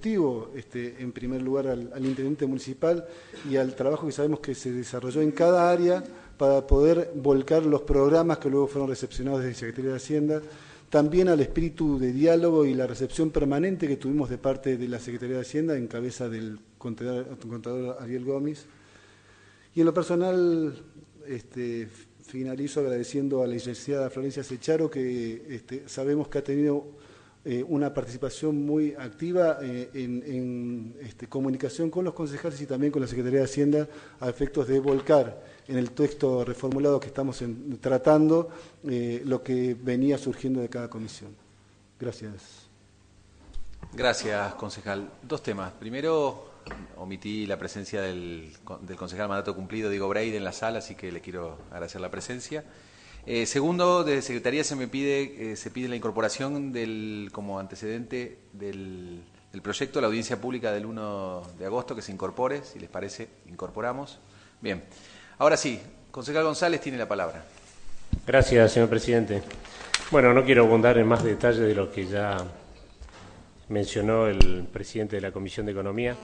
Ejecutivo, en primer lugar al Intendente Municipal y al trabajo que sabemos que se desarrolló en cada área para poder volcar los programas que luego fueron recepcionados desde Secretaría de Hacienda, también al espíritu de diálogo y la recepción permanente que tuvimos de parte de la Secretaría de Hacienda en cabeza del contador Ariel Gómez. Y en lo personal, finalizo agradeciendo a la licenciada Florencia Secharo, que sabemos que ha tenido una participación muy activa en comunicación con los concejales y también con la Secretaría de Hacienda a efectos de volcar en el texto reformulado que estamos tratando lo que venía surgiendo de cada comisión. Gracias. Gracias, concejal. Dos temas. Primero, omití la presencia del concejal mandato cumplido, Diego Breide, en la sala, así que le quiero agradecer la presencia. Segundo, desde Secretaría se pide la incorporación como antecedente del proyecto, la audiencia pública del 1 de agosto, que se incorpore, si les parece, incorporamos. Bien. Ahora sí, concejal González tiene la palabra. Gracias, señor presidente. Bueno, no quiero abundar en más detalle de lo que ya mencionó el presidente de la Comisión de Economía.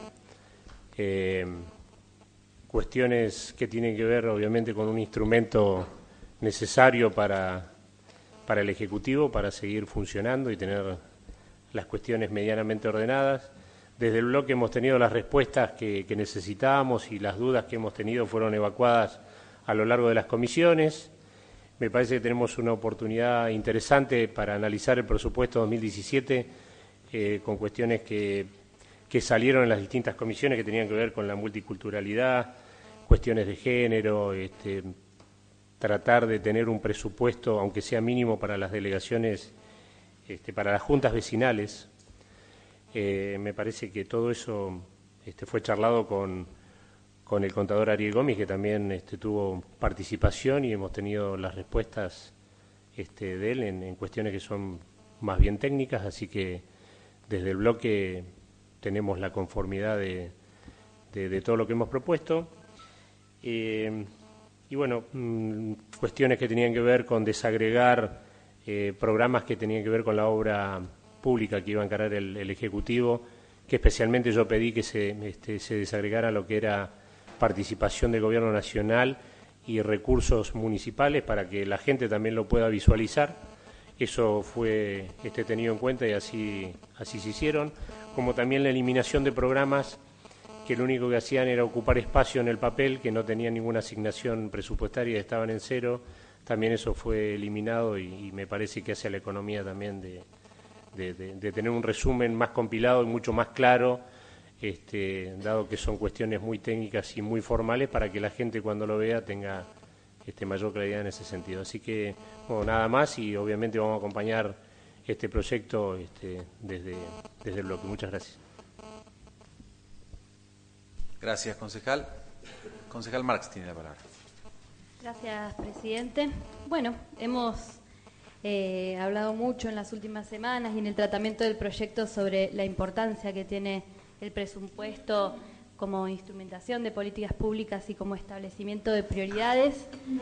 Cuestiones que tienen que ver, obviamente, con un instrumento necesario para el Ejecutivo, para seguir funcionando y tener las cuestiones medianamente ordenadas. Desde el bloque hemos tenido las respuestas que necesitábamos y las dudas que hemos tenido fueron evacuadas a lo largo de las comisiones. Me parece que tenemos una oportunidad interesante para analizar el presupuesto 2017 con cuestiones que salieron en las distintas comisiones que tenían que ver con la multiculturalidad, cuestiones de género, tratar de tener un presupuesto, aunque sea mínimo, para las delegaciones, para las juntas vecinales. Me parece que todo eso fue charlado con el contador Ariel Gómez, que también tuvo participación, y hemos tenido las respuestas de él en cuestiones que son más bien técnicas, así que desde el bloque tenemos la conformidad de todo lo que hemos propuesto. Y bueno, cuestiones que tenían que ver con desagregar programas que tenían que ver con la obra pública que iba a encarar el Ejecutivo, que especialmente yo pedí que se desagregara lo que era participación del Gobierno Nacional y recursos municipales para que la gente también lo pueda visualizar. Eso fue tenido en cuenta y así se hicieron, como también la eliminación de programas que lo único que hacían era ocupar espacio en el papel, que no tenían ninguna asignación presupuestaria y estaban en cero. También eso fue eliminado y me parece que hace a la economía también de tener un resumen más compilado y mucho más claro, dado que son cuestiones muy técnicas y muy formales, para que la gente cuando lo vea tenga mayor claridad en ese sentido. Así que, bueno, nada más, y obviamente vamos a acompañar este proyecto desde el bloque. Muchas gracias. Gracias, concejal. Concejal Marx tiene la palabra. Gracias, presidente. Bueno, hemos hablado mucho en las últimas semanas y en el tratamiento del proyecto sobre la importancia que tiene el presupuesto como instrumentación de políticas públicas y como establecimiento de prioridades.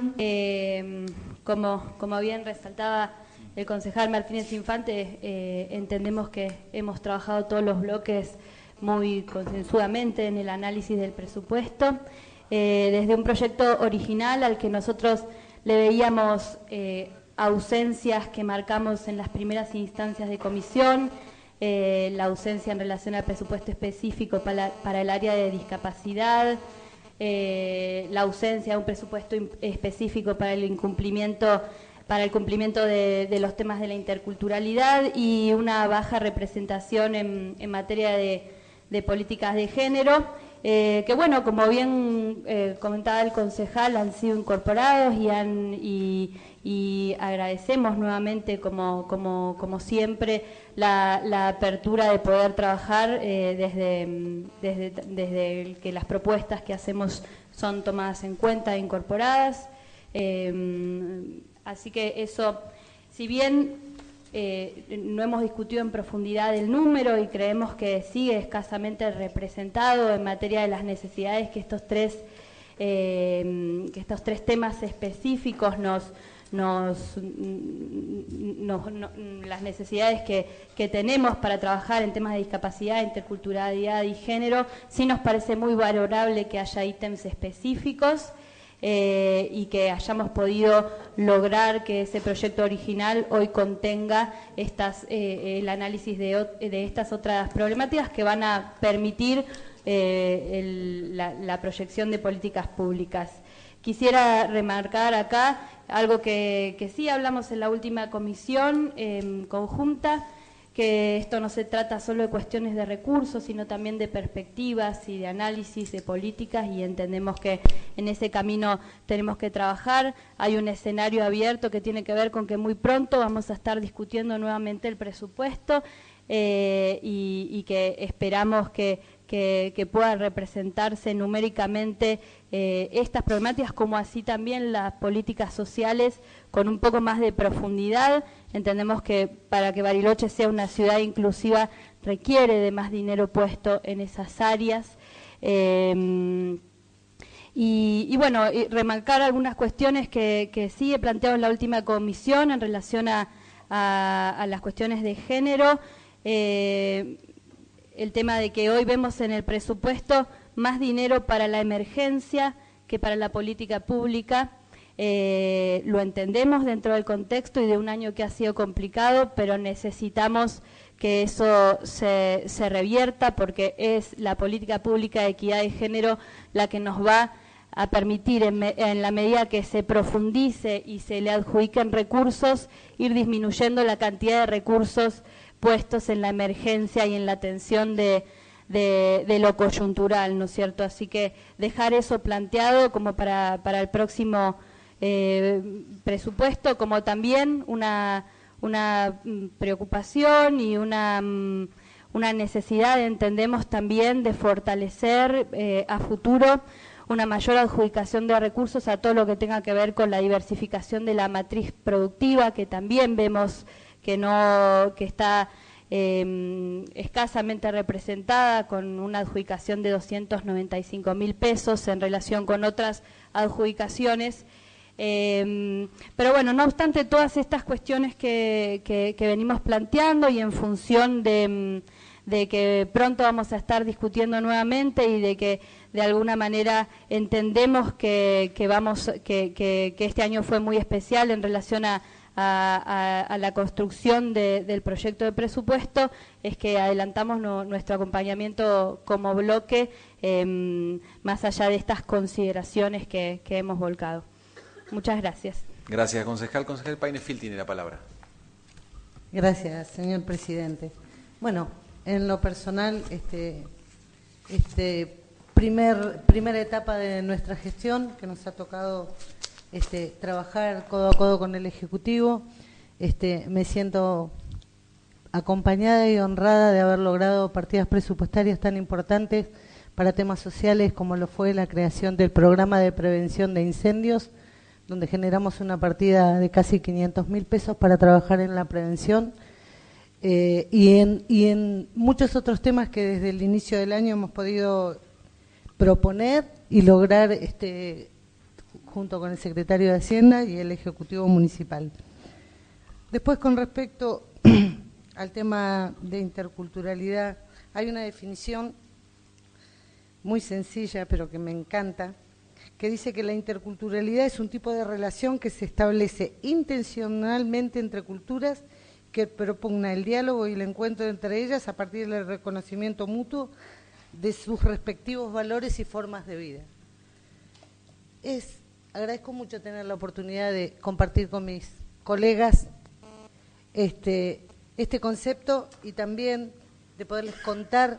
Como bien resaltaba el concejal Martínez Infante, entendemos que hemos trabajado todos los bloques muy consensuadamente en el análisis del presupuesto, desde un proyecto original al que nosotros le veíamos ausencias que marcamos en las primeras instancias de comisión, la ausencia en relación al presupuesto específico para el área de discapacidad, la ausencia de un presupuesto específico para el cumplimiento de los temas de la interculturalidad y una baja representación en materia de políticas de género, que bueno, como bien comentaba el concejal, han sido incorporados y agradecemos nuevamente, como siempre, la apertura de poder trabajar desde que las propuestas que hacemos son tomadas en cuenta e incorporadas. Así que eso, si bien no hemos discutido en profundidad el número y creemos que sigue escasamente representado en materia de las necesidades que estos tres temas específicos nos las necesidades que tenemos para trabajar en temas de discapacidad, interculturalidad y género, sí nos parece muy valorable que haya ítems específicos y que hayamos podido lograr que ese proyecto original hoy contenga el análisis de estas otras problemáticas que van a permitir la proyección de políticas públicas. Quisiera remarcar acá algo que sí hablamos en la última comisión conjunta, que esto no se trata solo de cuestiones de recursos, sino también de perspectivas y de análisis de políticas, y entendemos que en ese camino tenemos que trabajar. Hay un escenario abierto que tiene que ver con que muy pronto vamos a estar discutiendo nuevamente el presupuesto y que esperamos que puedan representarse numéricamente estas problemáticas, como así también las políticas sociales con un poco más de profundidad. Entendemos que para que Bariloche sea una ciudad inclusiva requiere de más dinero puesto en esas áreas. Y bueno, y remarcar algunas cuestiones que sí he planteado en la última comisión en relación a las cuestiones de género. El tema de que hoy vemos en el presupuesto más dinero para la emergencia que para la política pública. Lo entendemos dentro del contexto y de un año que ha sido complicado, pero necesitamos que eso se revierta, porque es la política pública de equidad de género la que nos va a permitir, en la medida que se profundice y se le adjudiquen recursos, ir disminuyendo la cantidad de recursos puestos en la emergencia y en la atención de lo coyuntural, ¿no es cierto? Así que dejar eso planteado como para el próximo presupuesto, como también una preocupación y una necesidad, entendemos también, de fortalecer a futuro una mayor adjudicación de recursos a todo lo que tenga que ver con la diversificación de la matriz productiva, que también vemos que está escasamente representada, con una adjudicación de 295.000 pesos en relación con otras adjudicaciones. Pero bueno, no obstante todas estas cuestiones que venimos planteando, y en función de que pronto vamos a estar discutiendo nuevamente, y de que de alguna manera entendemos que este año fue muy especial en relación a la construcción del proyecto de presupuesto, es que adelantamos nuestro acompañamiento como bloque, más allá de estas consideraciones que hemos volcado. Muchas gracias. Gracias, concejal. Concejal Painefil tiene la palabra. Gracias, señor presidente. Bueno, en lo personal, primera etapa de nuestra gestión, que nos ha tocado trabajar codo a codo con el Ejecutivo, me siento acompañada y honrada de haber logrado partidas presupuestarias tan importantes para temas sociales, como lo fue la creación del programa de prevención de incendios, donde generamos una partida de casi 500.000 pesos para trabajar en la prevención, y en muchos otros temas que desde el inicio del año hemos podido proponer y lograr junto con el secretario de Hacienda y el Ejecutivo Municipal. Después, con respecto al tema de interculturalidad, hay una definición muy sencilla, pero que me encanta, que dice que la interculturalidad es un tipo de relación que se establece intencionalmente entre culturas, que propugna el diálogo y el encuentro entre ellas a partir del reconocimiento mutuo de sus respectivos valores y formas de vida. Agradezco mucho tener la oportunidad de compartir con mis colegas este concepto, y también de poderles contar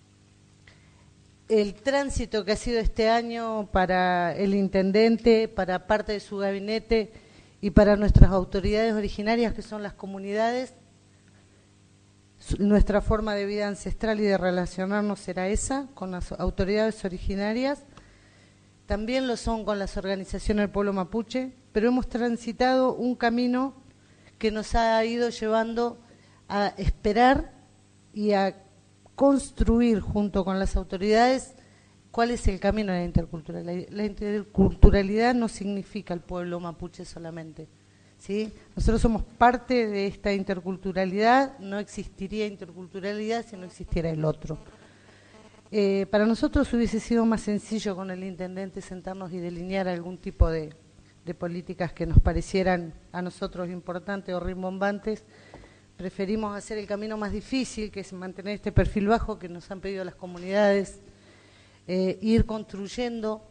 el tránsito que ha sido este año para el intendente, para parte de su gabinete y para nuestras autoridades originarias, que son las comunidades. Nuestra forma de vida ancestral y de relacionarnos era esa, con las autoridades originarias. También lo son con las organizaciones del pueblo mapuche, pero hemos transitado un camino que nos ha ido llevando a esperar y a construir junto con las autoridades cuál es el camino de la interculturalidad. La interculturalidad no significa el pueblo mapuche solamente, ¿sí? Nosotros somos parte de esta interculturalidad, no existiría interculturalidad si no existiera el otro. Para nosotros hubiese sido más sencillo con el intendente sentarnos y delinear algún tipo de políticas que nos parecieran a nosotros importantes o rimbombantes. Preferimos hacer el camino más difícil, que es mantener este perfil bajo que nos han pedido las comunidades, ir construyendo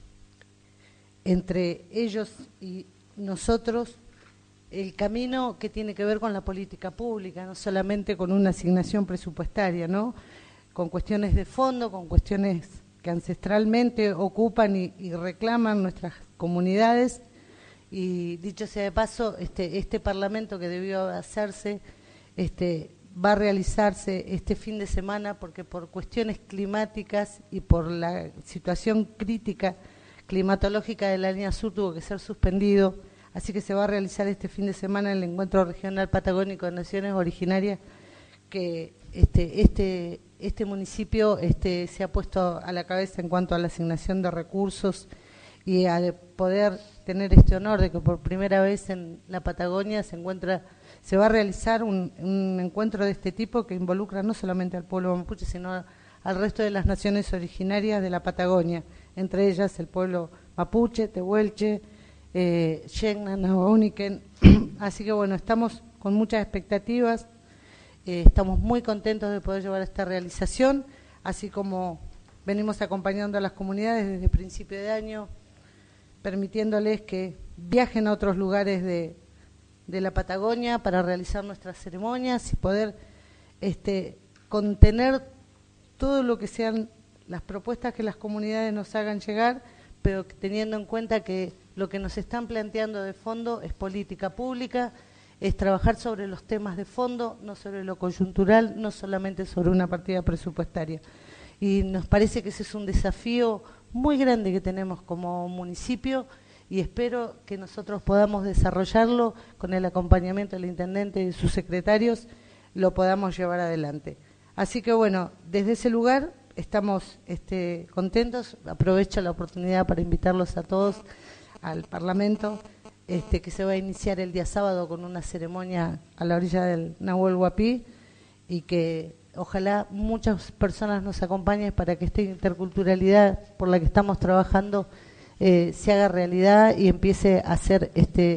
entre ellos y nosotros el camino que tiene que ver con la política pública, no solamente con una asignación presupuestaria, ¿no? Con cuestiones de fondo, con cuestiones que ancestralmente ocupan y reclaman nuestras comunidades. Y dicho sea de paso, este Parlamento que debió hacerse, va a realizarse este fin de semana porque por cuestiones climáticas y por la situación crítica climatológica de la línea sur tuvo que ser suspendido, así que se va a realizar este fin de semana el Encuentro Regional Patagónico de Naciones Originarias, que este municipio se ha puesto a la cabeza en cuanto a la asignación de recursos y a poder tener este honor de que por primera vez en la Patagonia se va a realizar un encuentro de este tipo que involucra no solamente al pueblo mapuche, sino al resto de las naciones originarias de la Patagonia, entre ellas el pueblo mapuche, tehuelche, Xegna, Nahuauniken. Así que bueno, estamos con muchas expectativas, estamos muy contentos de poder llevar esta realización, así como venimos acompañando a las comunidades desde principio de año, permitiéndoles que viajen a otros lugares de la Patagonia para realizar nuestras ceremonias y poder contener todo lo que sean las propuestas que las comunidades nos hagan llegar, pero teniendo en cuenta que lo que nos están planteando de fondo es política pública, es trabajar sobre los temas de fondo, no sobre lo coyuntural, no solamente sobre una partida presupuestaria. Y nos parece que ese es un desafío muy grande que tenemos como municipio y espero que nosotros podamos desarrollarlo con el acompañamiento del intendente y sus secretarios, lo podamos llevar adelante. Así que bueno, desde ese lugar estamos contentos, aprovecho la oportunidad para invitarlos a todos al Parlamento, que se va a iniciar el día sábado con una ceremonia a la orilla del Nahuel Huapi y que ojalá muchas personas nos acompañen para que esta interculturalidad por la que estamos trabajando se haga realidad y empiece a ser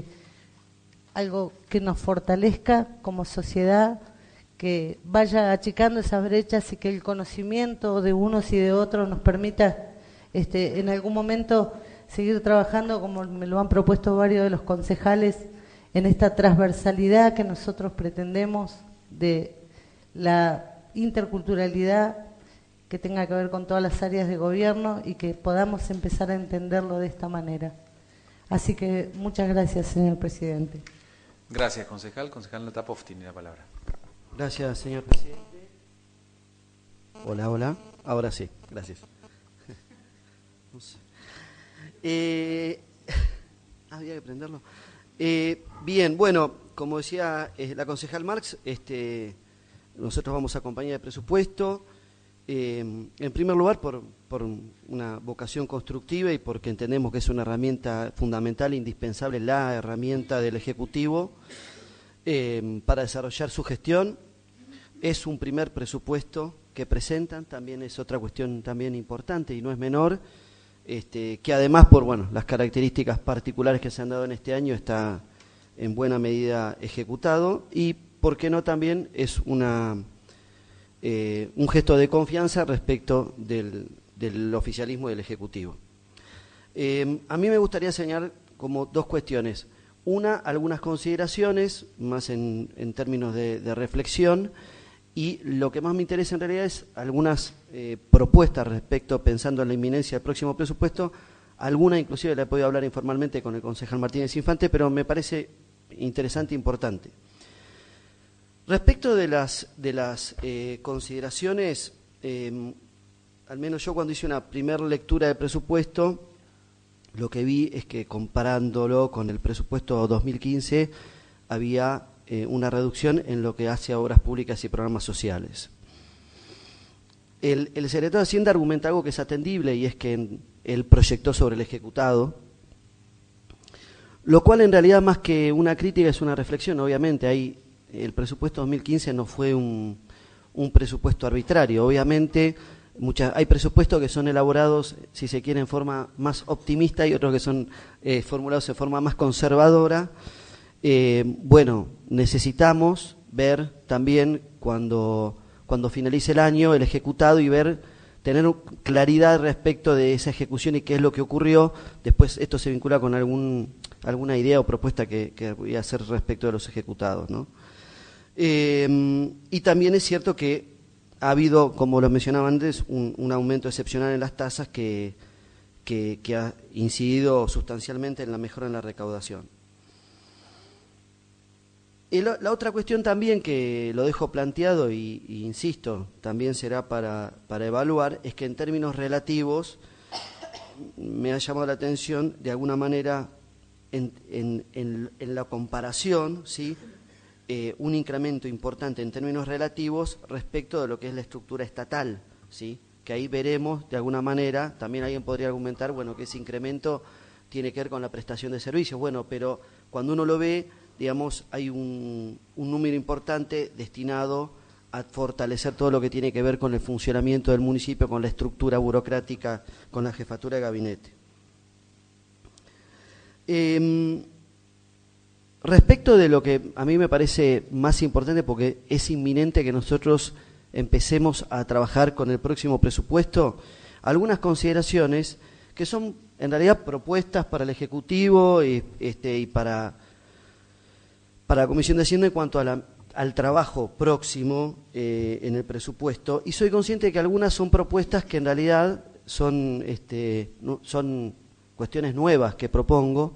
algo que nos fortalezca como sociedad, que vaya achicando esas brechas y que el conocimiento de unos y de otros nos permita en algún momento seguir trabajando, como me lo han propuesto varios de los concejales, en esta transversalidad que nosotros pretendemos de la interculturalidad que tenga que ver con todas las áreas de gobierno y que podamos empezar a entenderlo de esta manera. Así que muchas gracias, señor presidente. Gracias, concejal. Concejal Notapov tiene la palabra. Gracias, señor presidente. Hola, hola. Ahora sí, gracias. No sé. Había que prenderlo. Bien, bueno, como decía la concejal Marx, nosotros vamos a acompañar el presupuesto, en primer lugar por una vocación constructiva y porque entendemos que es una herramienta fundamental e indispensable, la herramienta del Ejecutivo para desarrollar su gestión. Es un primer presupuesto que presentan, también es otra cuestión también importante y no es menor, que además por las características particulares que se han dado en este año está en buena medida ejecutado y por qué no también es un gesto de confianza respecto del oficialismo y del Ejecutivo. A mí me gustaría señalar como dos cuestiones. Una, algunas consideraciones, más en términos de reflexión, y lo que más me interesa en realidad es algunas propuestas respecto, pensando en la inminencia del próximo presupuesto, alguna inclusive la he podido hablar informalmente con el concejal Martínez Infante, pero me parece interesante e importante. Respecto de las consideraciones, al menos yo cuando hice una primera lectura del presupuesto, lo que vi es que comparándolo con el presupuesto 2015 había una reducción en lo que hace a obras públicas y programas sociales. El secretario de Hacienda argumenta algo que es atendible y es que él proyectó sobre el ejecutado. Lo cual en realidad más que una crítica es una reflexión. Obviamente el presupuesto 2015 no fue un presupuesto arbitrario. Obviamente hay presupuestos que son elaborados, si se quiere, en forma más optimista y otros que son formulados en forma más conservadora. Bueno, necesitamos ver también cuando finalice el año el ejecutado y tener claridad respecto de esa ejecución y qué es lo que ocurrió. Después esto se vincula con alguna idea o propuesta que voy a hacer respecto de los ejecutados, ¿no? Y también es cierto que ha habido, como lo mencionaba antes, un aumento excepcional en las tasas que ha incidido sustancialmente en la mejora en la recaudación. Y la otra cuestión también que lo dejo planteado y insisto, también será para evaluar, es que en términos relativos me ha llamado la atención de alguna manera en la comparación, ¿sí? Un incremento importante en términos relativos respecto de lo que es la estructura estatal, ¿sí? Que ahí veremos de alguna manera, también alguien podría argumentar, bueno, que ese incremento tiene que ver con la prestación de servicios, bueno, pero cuando uno lo ve, digamos, hay un número importante destinado a fortalecer todo lo que tiene que ver con el funcionamiento del municipio, con la estructura burocrática, con la jefatura de gabinete. Respecto de lo que a mí me parece más importante, porque es inminente que nosotros empecemos a trabajar con el próximo presupuesto, algunas consideraciones que son en realidad propuestas para el Ejecutivo y para la Comisión de Hacienda en cuanto al trabajo próximo en el presupuesto, y soy consciente de que algunas son propuestas que en realidad son cuestiones nuevas que propongo,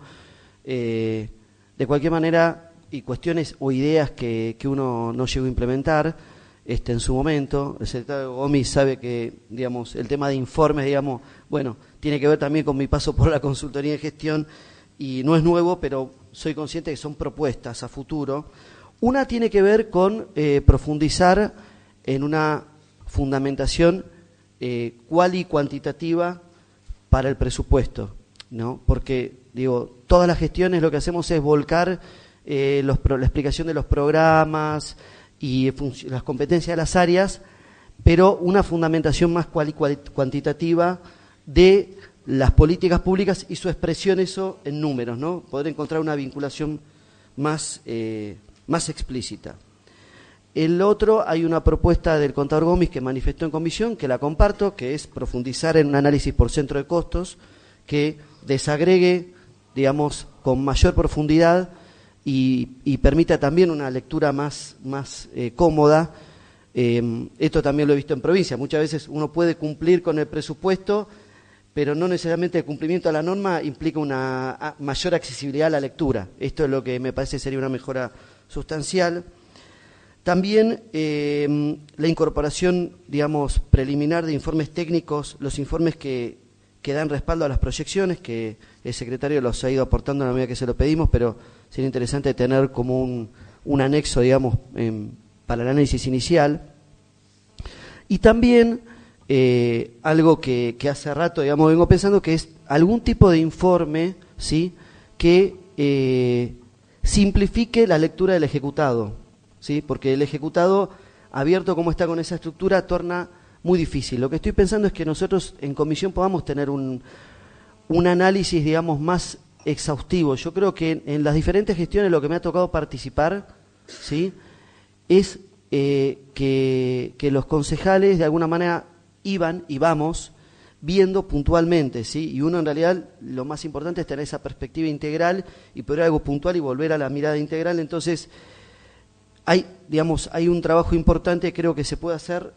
de cualquier manera, y cuestiones o ideas que uno no llegó a implementar en su momento. El secretario Gómez sabe que, digamos, el tema de informes, digamos, bueno, tiene que ver también con mi paso por la consultoría de gestión, y no es nuevo, pero soy consciente que son propuestas a futuro. Una tiene que ver con profundizar en una fundamentación cual y cuantitativa para el presupuesto, ¿no? Porque, digo, todas las gestiones lo que hacemos es volcar la explicación de los programas y las competencias de las áreas, pero una fundamentación más cual y cuantitativa de las políticas públicas y su expresión eso en números, ¿no? Poder encontrar una vinculación más explícita. El otro, hay una propuesta del contador Gómez que manifestó en comisión, que la comparto, que es profundizar en un análisis por centro de costos, que desagregue, digamos, con mayor profundidad y permita también una lectura más cómoda. Esto también lo he visto en provincia. Muchas veces uno puede cumplir con el presupuesto, pero no necesariamente el cumplimiento a la norma implica una mayor accesibilidad a la lectura. Esto es lo que me parece sería una mejora sustancial. También la incorporación, digamos, preliminar de informes técnicos, los informes que dan respaldo a las proyecciones, que el secretario los ha ido aportando a la medida que se lo pedimos, pero sería interesante tener como un anexo, digamos, para el análisis inicial. Y también algo que hace rato, digamos, vengo pensando, que es algún tipo de informe, ¿sí?, que simplifique la lectura del ejecutado, ¿sí?, porque el ejecutado, abierto como está con esa estructura, torna muy difícil. Lo que estoy pensando es que nosotros en comisión podamos tener un análisis, digamos, más exhaustivo. Yo creo que en las diferentes gestiones lo que me ha tocado participar, ¿sí?, es que los concejales de alguna manera iban y vamos viendo puntualmente, ¿sí? Y uno en realidad lo más importante es tener esa perspectiva integral y poder algo puntual y volver a la mirada integral. Entonces hay un trabajo importante, creo que se puede hacer,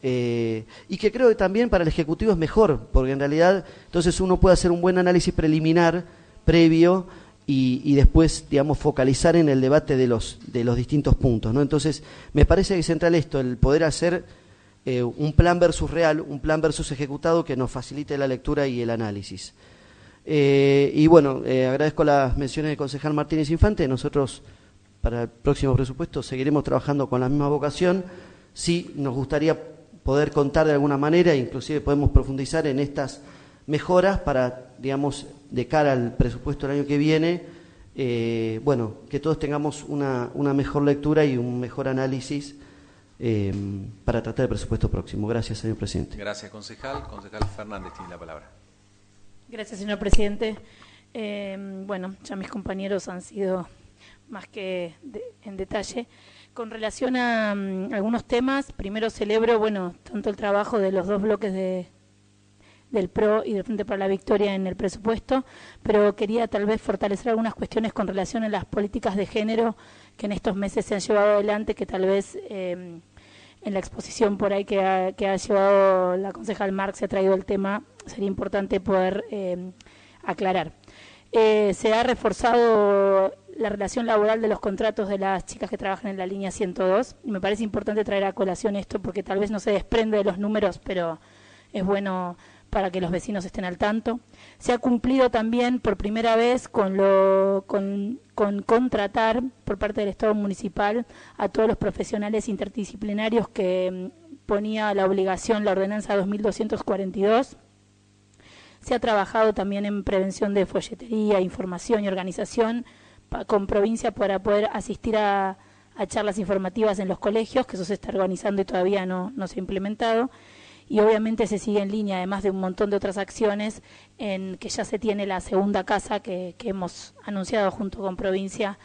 y que creo que también para el Ejecutivo es mejor, porque en realidad entonces uno puede hacer un buen análisis preliminar, previo, y después, digamos, focalizar en el debate de los distintos puntos, ¿no? Entonces me parece que es central esto, el poder hacer un plan versus real, un plan versus ejecutado que nos facilite la lectura y el análisis. Y bueno, agradezco las menciones del concejal Martínez Infante. Nosotros para el próximo presupuesto seguiremos trabajando con la misma vocación. Sí, nos gustaría poder contar de alguna manera, inclusive podemos profundizar en estas mejoras para, digamos, de cara al presupuesto del año que viene, bueno, que todos tengamos una mejor lectura y un mejor análisis para tratar el presupuesto próximo. Gracias, señor presidente. Gracias, concejal. Concejal Fernández tiene la palabra. Gracias, señor presidente. Bueno, ya mis compañeros han sido más que en detalle. Con relación a algunos temas, primero celebro, bueno, tanto el trabajo de los dos bloques del PRO y del Frente para la Victoria en el presupuesto, pero quería tal vez fortalecer algunas cuestiones con relación a las políticas de género que en estos meses se han llevado adelante, que tal vez en la exposición por ahí que ha llevado la concejal Marx se ha traído el tema, sería importante poder aclarar. Se ha reforzado la relación laboral de los contratos de las chicas que trabajan en la línea 102, y me parece importante traer a colación esto porque tal vez no se desprende de los números, pero es bueno para que los vecinos estén al tanto. Se ha cumplido también por primera vez con contratar por parte del Estado municipal a todos los profesionales interdisciplinarios que ponía la obligación la ordenanza 2242. Se ha trabajado también en prevención de folletería, información y organización con provincia para poder asistir a charlas informativas en los colegios, que eso se está organizando y todavía no se ha implementado. Y obviamente se sigue en línea, además de un montón de otras acciones, en que ya se tiene la segunda casa que hemos anunciado junto con provincia.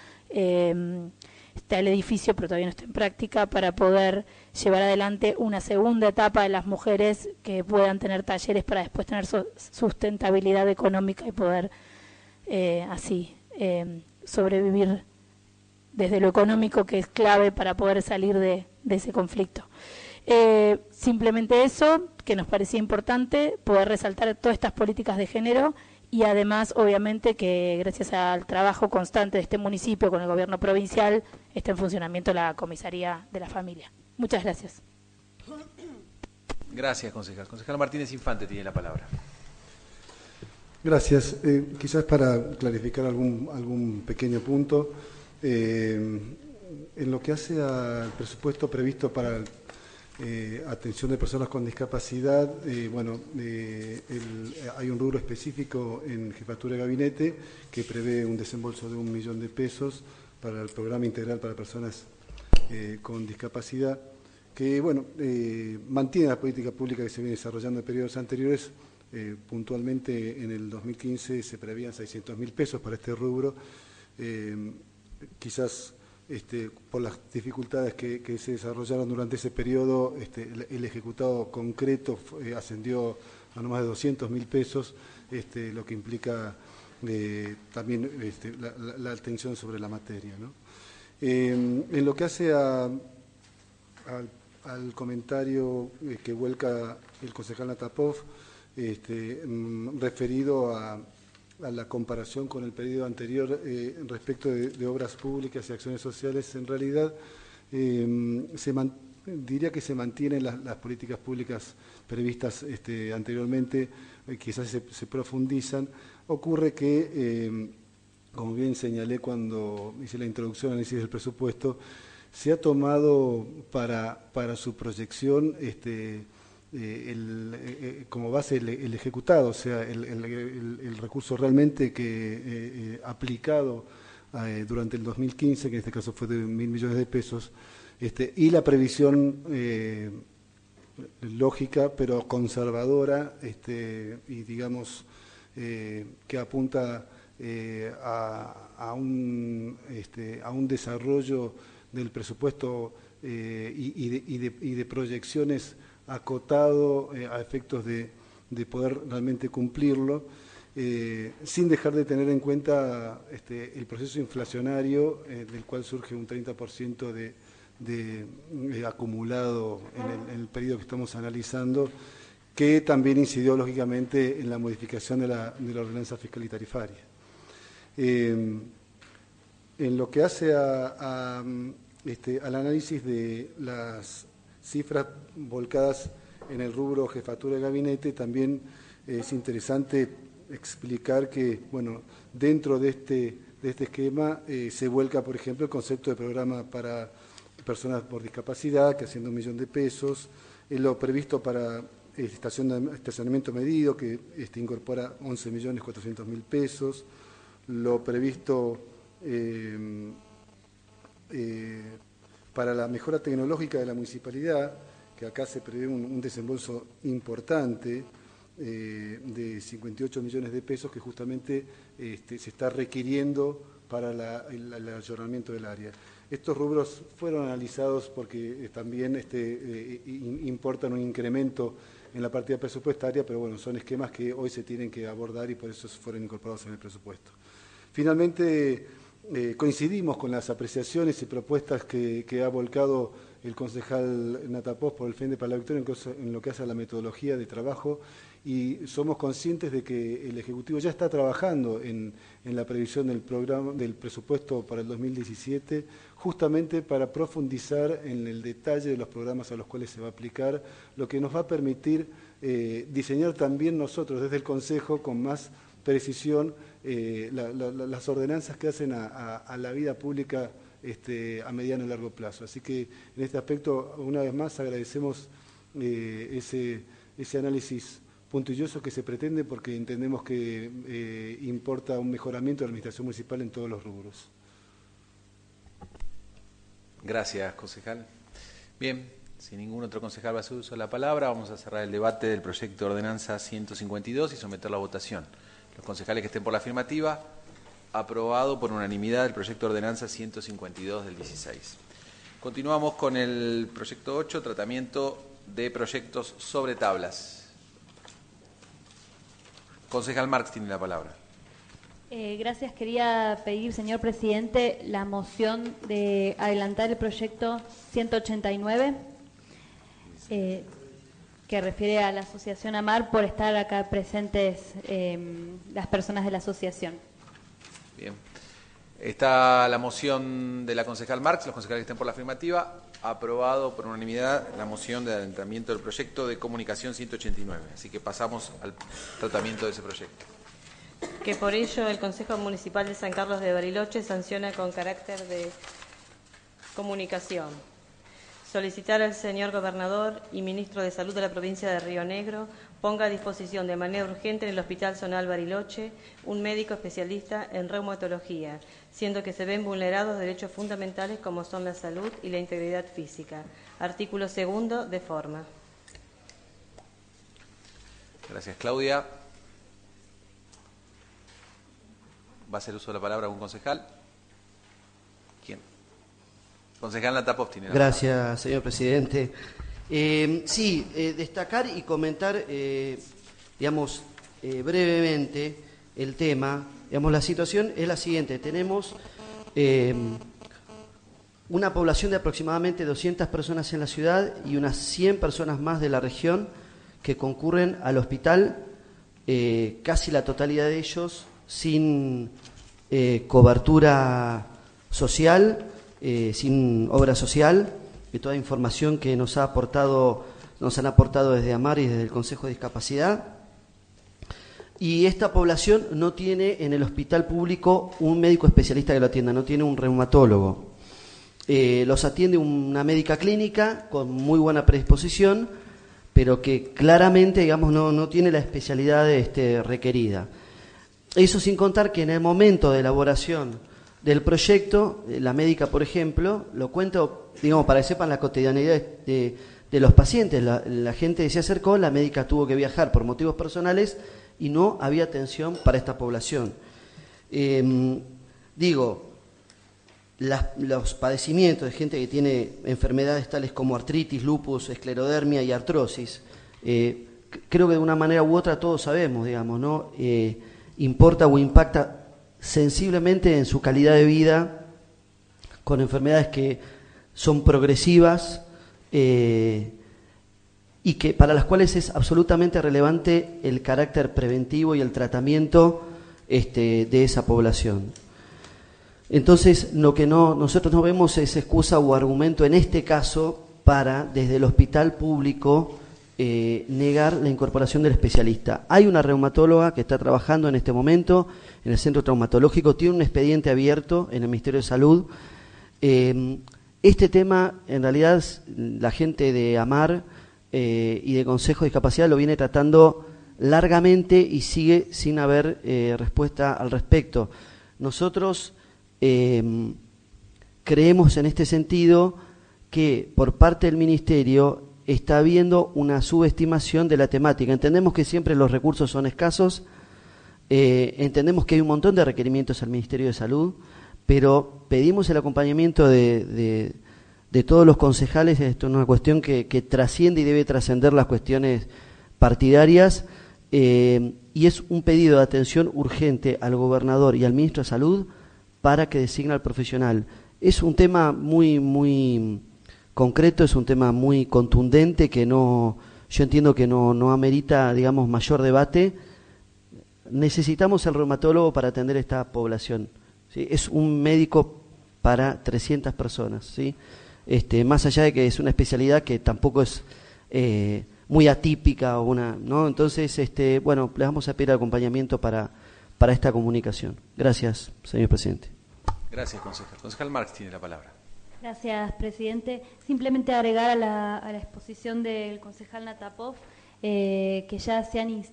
Está el edificio, pero todavía no está en práctica, para poder llevar adelante una segunda etapa de las mujeres que puedan tener talleres para después tener sustentabilidad económica y poder así sobrevivir desde lo económico, que es clave para poder salir de ese conflicto. Simplemente eso, que nos parecía importante, poder resaltar todas estas políticas de género y además, obviamente, que gracias al trabajo constante de este municipio con el gobierno provincial está en funcionamiento la comisaría de la familia. Muchas gracias. Gracias, concejal. Concejal Martínez Infante tiene la palabra. Gracias. Quizás para clarificar algún pequeño punto, en lo que hace al presupuesto previsto para atención de personas con discapacidad, hay un rubro específico en Jefatura de Gabinete que prevé un desembolso de 1 millón de pesos para el programa integral para personas con discapacidad, que mantiene la política pública que se viene desarrollando en periodos anteriores. Puntualmente en el 2015 se prevían 600.000 pesos para este rubro. Quizás por las dificultades que se desarrollaron durante ese periodo, el ejecutado concreto ascendió a no más de 200.000 pesos, lo que implica también la atención sobre la materia, ¿no? En lo que hace al comentario que vuelca el concejal Natapov, referido a la comparación con el periodo anterior respecto de obras públicas y acciones sociales, en realidad diría que se mantienen las políticas públicas previstas anteriormente, quizás se profundizan. Ocurre que, como bien señalé cuando hice la introducción al análisis del presupuesto, se ha tomado para su proyección como base el ejecutado, o sea, el recurso realmente que aplicado durante el 2015, que en este caso fue de 1.000 millones de pesos, y la previsión lógica pero conservadora, y digamos que apunta a un desarrollo del presupuesto y de proyecciones acotado a efectos de poder realmente cumplirlo, sin dejar de tener en cuenta el proceso inflacionario del cual surge un 30% de acumulado en el periodo que estamos analizando, que también incidió lógicamente en la modificación de la ordenanza fiscal y tarifaria. En lo que hace al análisis de las cifras volcadas en el rubro jefatura de gabinete, también es interesante explicar que, dentro de este esquema se vuelca, por ejemplo, el concepto de programa para personas por discapacidad, que asciende a 1 millón de pesos, lo previsto para estacionamiento medido, que incorpora 11.400.000 pesos, lo previsto para la mejora tecnológica de la municipalidad, que acá se prevé un desembolso importante de 58 millones de pesos que justamente se está requiriendo para el ayornamiento del área. Estos rubros fueron analizados porque también importan un incremento en la partida presupuestaria, pero bueno, son esquemas que hoy se tienen que abordar y por eso fueron incorporados en el presupuesto. Finalmente, coincidimos con las apreciaciones y propuestas que ha volcado el concejal Natapós por el Frente para la Victoria en lo que hace a la metodología de trabajo, y somos conscientes de que el Ejecutivo ya está trabajando en la previsión del presupuesto para el 2017, justamente para profundizar en el detalle de los programas a los cuales se va a aplicar, lo que nos va a permitir diseñar también nosotros desde el Consejo con más precisión las ordenanzas que hacen a la vida pública a mediano y largo plazo. Así que en este aspecto, una vez más, agradecemos ese análisis puntilloso que se pretende, porque entendemos que importa un mejoramiento de la administración municipal en todos los rubros. Gracias, concejal. Bien, si ningún otro concejal va a hacer uso de la palabra, vamos a cerrar el debate del proyecto de ordenanza 152 y someterlo a votación. Los concejales que estén por la afirmativa, aprobado por unanimidad el proyecto de ordenanza 152 del 16. Continuamos con el proyecto 8, tratamiento de proyectos sobre tablas. Concejal Marx tiene la palabra. Gracias. Quería pedir, señor presidente, la moción de adelantar el proyecto 189, que refiere a la Asociación AMAR, por estar acá presentes las personas de la asociación. Bien. Está la moción de la concejal Marx, los concejales que estén por la afirmativa, aprobado por unanimidad la moción de adelantamiento del proyecto de comunicación 189. Así que pasamos al tratamiento de ese proyecto. Que por ello el Consejo Municipal de San Carlos de Bariloche sanciona con carácter de comunicación. Solicitar al señor Gobernador y Ministro de Salud de la provincia de Río Negro ponga a disposición de manera urgente en el Hospital Zonal Bariloche un médico especialista en reumatología, siendo que se ven vulnerados derechos fundamentales como son la salud y la integridad física. Artículo 2 de forma. Gracias, Claudia. ¿Va a hacer uso de la palabra algún concejal? ¿Quién? Concejal Natapós tiene la palabra. Gracias, señor presidente. Destacar y comentar, brevemente el tema. La situación es la siguiente. Tenemos una población de aproximadamente 200 personas en la ciudad y unas 100 personas más de la región que concurren al hospital, casi la totalidad de ellos sin cobertura social, sin obra social, y toda información que nos han aportado desde AMAR y desde el Consejo de Discapacidad. Y esta población no tiene en el hospital público un médico especialista que lo atienda, no tiene un reumatólogo. Los atiende una médica clínica con muy buena predisposición, pero que claramente, no tiene la especialidad requerida. Eso sin contar que en el momento de elaboración del proyecto, la médica, por ejemplo, lo cuento, para que sepan la cotidianidad de los pacientes. La gente se acercó, la médica tuvo que viajar por motivos personales y no había atención para esta población. Los padecimientos de gente que tiene enfermedades tales como artritis, lupus, esclerodermia y artrosis, creo que de una manera u otra todos sabemos, ¿no? Importa o impacta sensiblemente en su calidad de vida, con enfermedades que son progresivas y que para las cuales es absolutamente relevante el carácter preventivo y el tratamiento de esa población. Entonces, lo que nosotros no vemos es excusa o argumento en este caso para, desde el hospital público, negar la incorporación del especialista. Hay una reumatóloga que está trabajando en este momento en el centro traumatológico, tiene un expediente abierto en el Ministerio de Salud. Este tema, en realidad, la gente de AMAR y de Consejo de Discapacidad lo viene tratando largamente y sigue sin haber respuesta al respecto. Nosotros creemos en este sentido que por parte del Ministerio está habiendo una subestimación de la temática. Entendemos que siempre los recursos son escasos, entendemos que hay un montón de requerimientos al Ministerio de Salud, pero pedimos el acompañamiento de todos los concejales. Esto es una cuestión que trasciende y debe trascender las cuestiones partidarias, y es un pedido de atención urgente al gobernador y al ministro de Salud para que designe al profesional. Es un tema muy concreto, es un tema muy contundente que yo entiendo que no amerita, digamos, mayor debate. Necesitamos el reumatólogo para atender esta población, ¿sí? Es un médico para 300 personas, ¿sí? Más allá de que es una especialidad que tampoco es muy atípica o ¿no? Entonces, bueno, les vamos a pedir acompañamiento para esta comunicación. Gracias, señor presidente. Gracias, concejal. Concejal Marx tiene la palabra. Gracias, presidente. Simplemente agregar a la exposición del concejal Natapov que ya se han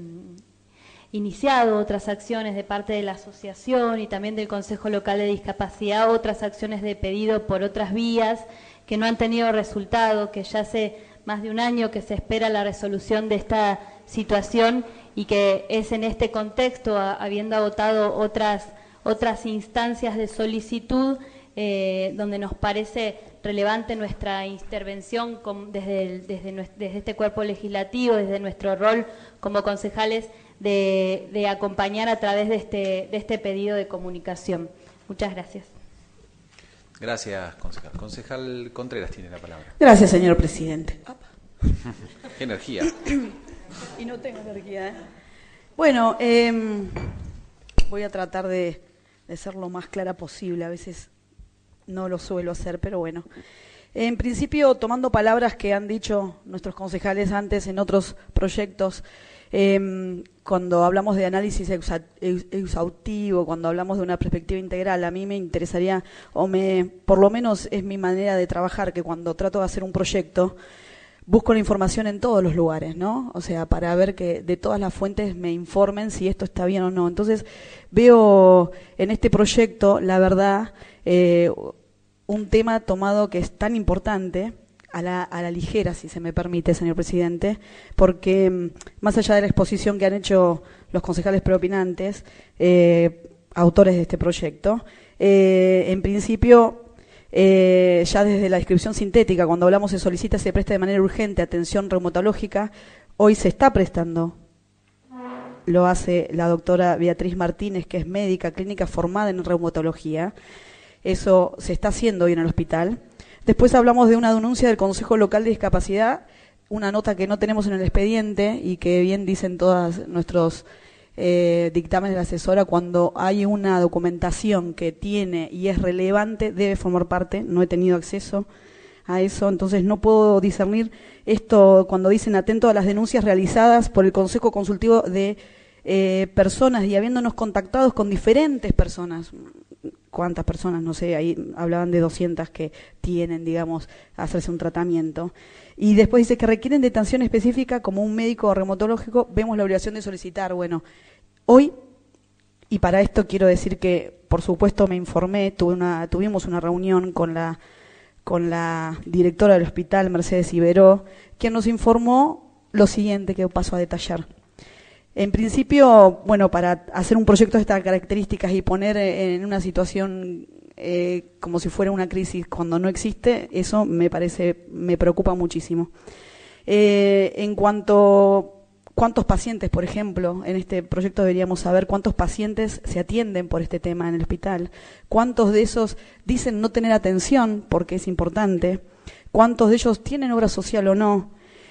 iniciado otras acciones de parte de la asociación y también del Consejo Local de Discapacidad, otras acciones de pedido por otras vías que no han tenido resultado, que ya hace más de un año que se espera la resolución de esta situación y que es en este contexto, habiendo agotado otras instancias de solicitud, donde nos parece relevante nuestra intervención desde este cuerpo legislativo, desde nuestro rol como concejales, de acompañar a través de este pedido de comunicación. Muchas gracias. Gracias, concejal. Concejal Contreras tiene la palabra. Gracias, señor presidente. Qué energía. Y no tengo energía, ¿eh? Bueno, voy a tratar de ser lo más clara posible. A veces no lo suelo hacer, pero bueno. En principio, tomando palabras que han dicho nuestros concejales antes en otros proyectos, cuando hablamos de análisis exhaustivo, cuando hablamos de una perspectiva integral, a mí me interesaría, por lo menos es mi manera de trabajar, que cuando trato de hacer un proyecto, busco la información en todos los lugares, ¿no? O sea, para ver que de todas las fuentes me informen si esto está bien o no. Entonces, veo en este proyecto, la verdad, un tema tomado que es tan importante, a la ligera, si se me permite, señor presidente, porque más allá de la exposición que han hecho los concejales preopinantes, autores de este proyecto, en principio, ya desde la descripción sintética, cuando hablamos se solicita, se presta de manera urgente atención reumatológica, hoy se está prestando. Lo hace la doctora Beatriz Martínez, que es médica clínica formada en reumatología. Eso se está haciendo hoy en el hospital. Después hablamos de una denuncia del Consejo Local de Discapacidad, una nota que no tenemos en el expediente y que bien dicen todos nuestros dictámenes de la asesora: cuando hay una documentación que tiene y es relevante, debe formar parte. No he tenido acceso a eso, entonces no puedo discernir esto cuando dicen atento a las denuncias realizadas por el Consejo Consultivo de personas, y habiéndonos contactados con diferentes personas. ¿Cuántas personas? No sé, ahí hablaban de 200 que tienen, digamos, hacerse un tratamiento. Y después dice que requieren de atención específica como un médico reumatológico, vemos la obligación de solicitar. Bueno, hoy, y para esto quiero decir que, por supuesto, me informé, tuvimos una reunión con la directora del hospital, Mercedes Iberó, quien nos informó lo siguiente que paso a detallar. En principio, bueno, para hacer un proyecto de estas características y poner en una situación como si fuera una crisis cuando no existe, eso me preocupa muchísimo. En cuanto cuántos pacientes, por ejemplo, en este proyecto deberíamos saber cuántos pacientes se atienden por este tema en el hospital, cuántos de esos dicen no tener atención porque es importante, cuántos de ellos tienen obra social o no.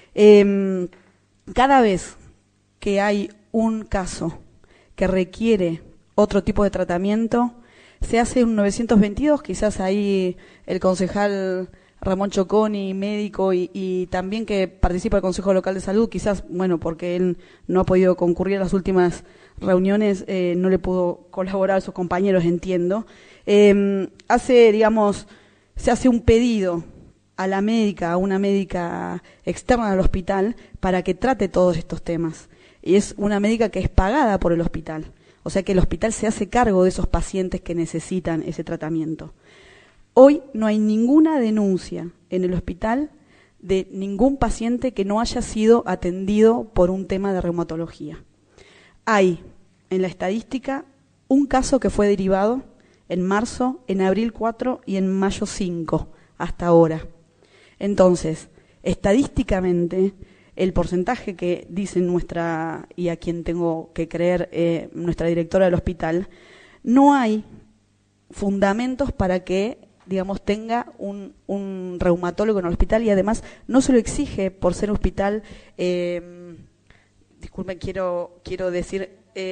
Cada vez que hay un caso que requiere otro tipo de tratamiento, se hace un 922, quizás ahí el concejal Ramón Choconi, médico y también que participa del Consejo Local de Salud, quizás, bueno, porque él no ha podido concurrir a las últimas reuniones, no le pudo colaborar a sus compañeros, entiendo. Se hace un pedido a la médica, a una médica externa del hospital, para que trate todos estos temas. Y es una médica que es pagada por el hospital. O sea que el hospital se hace cargo de esos pacientes que necesitan ese tratamiento. Hoy no hay ninguna denuncia en el hospital de ningún paciente que no haya sido atendido por un tema de reumatología. Hay en la estadística un caso que fue derivado en marzo, en abril 4 y en mayo 5, hasta ahora. Entonces, estadísticamente, el porcentaje que dice nuestra, y a quien tengo que creer, nuestra directora del hospital, no hay fundamentos para que, digamos, tenga un reumatólogo en el hospital, y además no se lo exige por ser un hospital, disculpen, quiero decir,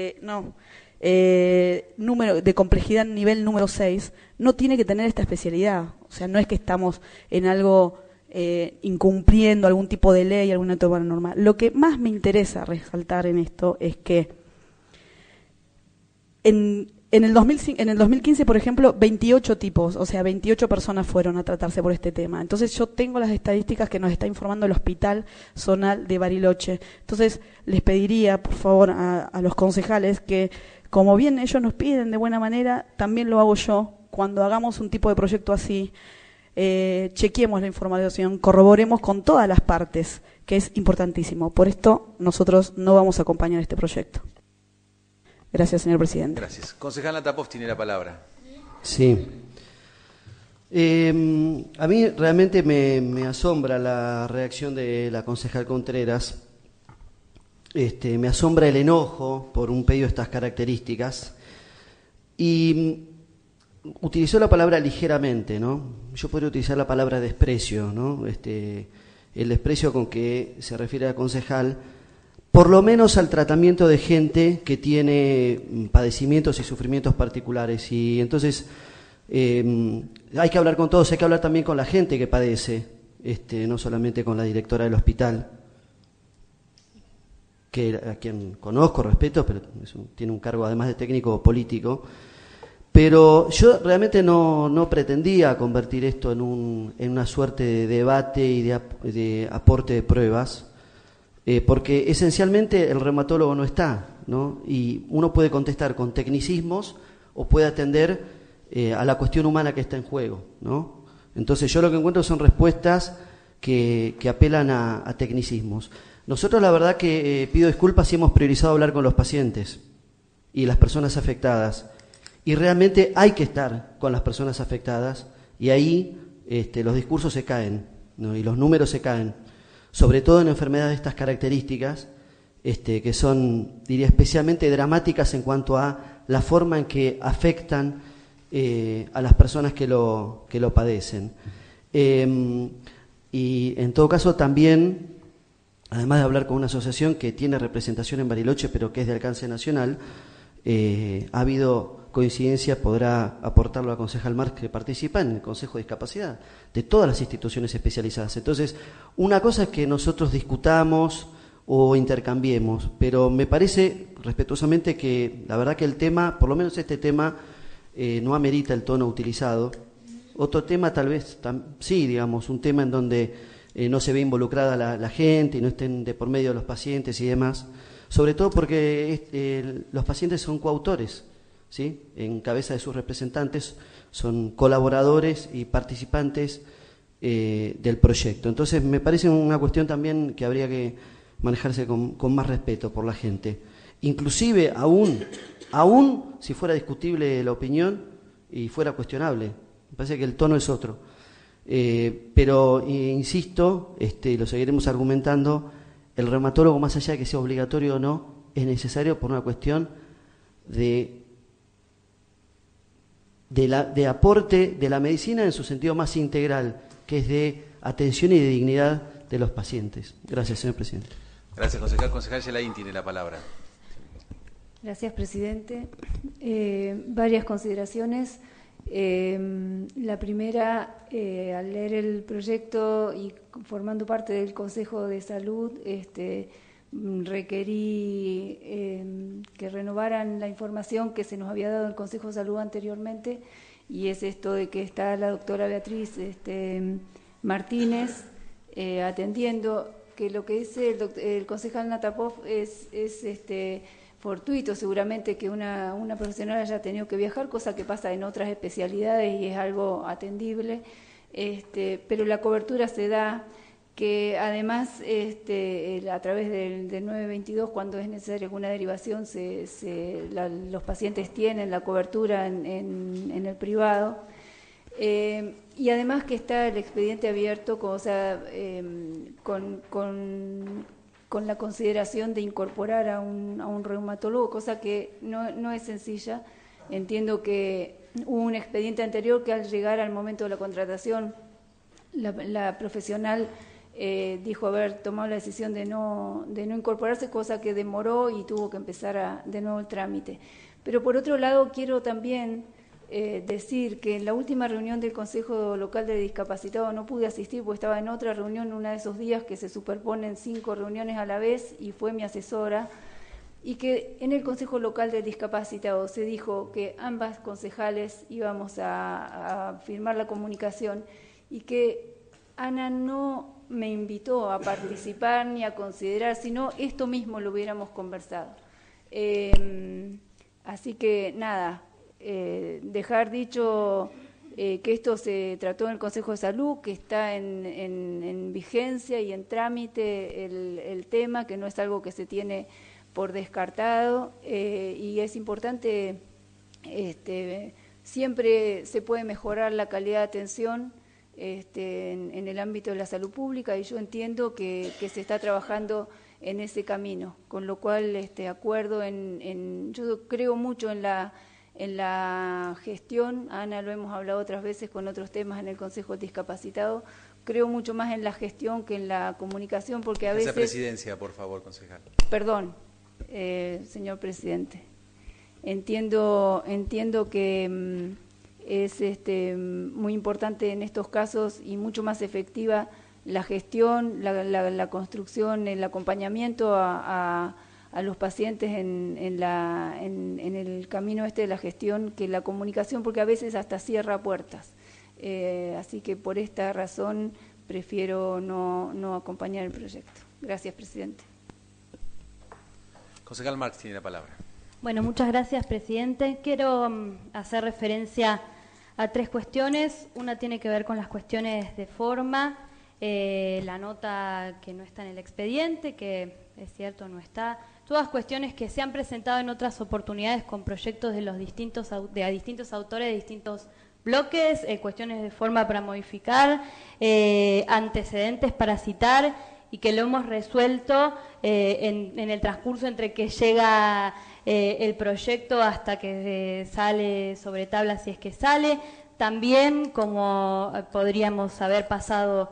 número de complejidad nivel número 6, no tiene que tener esta especialidad. O sea, no es que estamos en algo incumpliendo algún tipo de ley, alguna tipo de norma. Lo que más me interesa resaltar en esto es que en el 2015, por ejemplo, 28 tipos, o sea, 28 personas fueron a tratarse por este tema. Entonces yo tengo las estadísticas que nos está informando el Hospital Zonal de Bariloche. Entonces les pediría, por favor, a los concejales que, como bien ellos nos piden de buena manera, también lo hago yo. Cuando hagamos un tipo de proyecto así, chequeemos la información, corroboremos con todas las partes, que es importantísimo. Por esto nosotros no vamos a acompañar este proyecto. Gracias, señor presidente. Gracias. Concejal Natapov tiene la palabra. Sí. A mí realmente me asombra la reacción de la concejal Contreras. Me asombra el enojo por un pedido de estas características. Y utilizó la palabra ligeramente, ¿no? Yo podría utilizar la palabra desprecio, ¿no? El desprecio con que se refiere la concejal, por lo menos al tratamiento de gente que tiene padecimientos y sufrimientos particulares. Y entonces hay que hablar con todos, hay que hablar también con la gente que padece, no solamente con la directora del hospital, a quien conozco, respeto, pero tiene un cargo además de técnico político. Pero yo realmente no pretendía convertir esto en una suerte de debate y de aporte de pruebas, porque esencialmente el reumatólogo no está, ¿no? Y uno puede contestar con tecnicismos o puede atender a la cuestión humana que está en juego, ¿no? Entonces yo lo que encuentro son respuestas que apelan a tecnicismos. Nosotros la verdad que pido disculpas si hemos priorizado hablar con los pacientes y las personas afectadas. Y realmente hay que estar con las personas afectadas, y ahí los discursos se caen, ¿no? Y los números se caen, sobre todo en enfermedades de estas características, que son, diría, especialmente dramáticas en cuanto a la forma en que afectan a las personas que lo padecen. Y en todo caso también, además de hablar con una asociación que tiene representación en Bariloche, pero que es de alcance nacional, ha habido coincidencia, podrá aportarlo la concejal Marx, que participa en el Consejo de Discapacidad, de todas las instituciones especializadas. Entonces, una cosa es que nosotros discutamos o intercambiemos, pero me parece respetuosamente que la verdad que el tema, por lo menos este tema, no amerita el tono utilizado. Otro tema tal vez, sí, digamos, un tema en donde no se ve involucrada la gente y no estén de por medio de los pacientes y demás, sobre todo porque los pacientes son coautores, ¿sí? En cabeza de sus representantes, son colaboradores y participantes del proyecto. Entonces me parece una cuestión también que habría que manejarse con más respeto por la gente. Inclusive aún si fuera discutible la opinión y fuera cuestionable, me parece que el tono es otro. Pero insisto, lo seguiremos argumentando, el reumatólogo, más allá de que sea obligatorio o no, es necesario por una cuestión de aporte de la medicina en su sentido más integral, que es de atención y de dignidad de los pacientes. Gracias, señor presidente. Gracias, concejal. Concejal Yelaín tiene la palabra. Gracias, presidente. Varias consideraciones. La primera, al leer el proyecto y formando parte del Consejo de Salud, requerí que renovaran la información que se nos había dado el Consejo de Salud anteriormente, y es esto de que está la doctora Beatriz Martínez atendiendo que lo que dice el concejal Natapov es fortuito, seguramente que una profesional haya tenido que viajar, cosa que pasa en otras especialidades y es algo atendible, pero la cobertura se da, que además a través del 922, cuando es necesaria alguna derivación, los pacientes tienen la cobertura en el privado, y además que está el expediente abierto, con la consideración de incorporar a un reumatólogo, cosa que no es sencilla. Entiendo que hubo un expediente anterior que al llegar al momento de la contratación, la profesional dijo haber tomado la decisión de no incorporarse, cosa que demoró y tuvo que empezar de nuevo el trámite. Pero por otro lado quiero también decir que en la última reunión del Consejo Local de Discapacitados no pude asistir porque estaba en otra reunión, una de esos días que se superponen 5 reuniones a la vez, y fue mi asesora, y que en el Consejo Local de Discapacitados se dijo que ambas concejales íbamos a firmar la comunicación y que Ana no me invitó a participar ni a considerar, sino esto mismo lo hubiéramos conversado. Así que nada, dejar dicho que esto se trató en el Consejo de Salud, que está en vigencia y en trámite el tema, que no es algo que se tiene por descartado, y es importante, siempre se puede mejorar la calidad de atención en el ámbito de la salud pública, y yo entiendo que se está trabajando en ese camino, con lo cual acuerdo yo creo mucho en la gestión. Ana, lo hemos hablado otras veces con otros temas en el Consejo Discapacitado, creo mucho más en la gestión que en la comunicación, porque a veces... Esa presidencia, por favor, concejal. Perdón, señor presidente. Entiendo que es muy importante en estos casos y mucho más efectiva la gestión, la construcción, el acompañamiento a los pacientes en el camino de la gestión, que la comunicación, porque a veces hasta cierra puertas. Así que por esta razón prefiero no acompañar el proyecto. Gracias, presidente. Concejal Marx tiene la palabra. Bueno, muchas gracias, presidente. Quiero hacer referencia a 3 cuestiones. Una tiene que ver con las cuestiones de forma, la nota que no está en el expediente, que es cierto no está, todas cuestiones que se han presentado en otras oportunidades con proyectos de distintos autores de distintos bloques, cuestiones de forma para modificar, antecedentes para citar, y que lo hemos resuelto en el transcurso entre que llega el proyecto hasta que sale sobre tabla, si es que sale. También, como podríamos haber pasado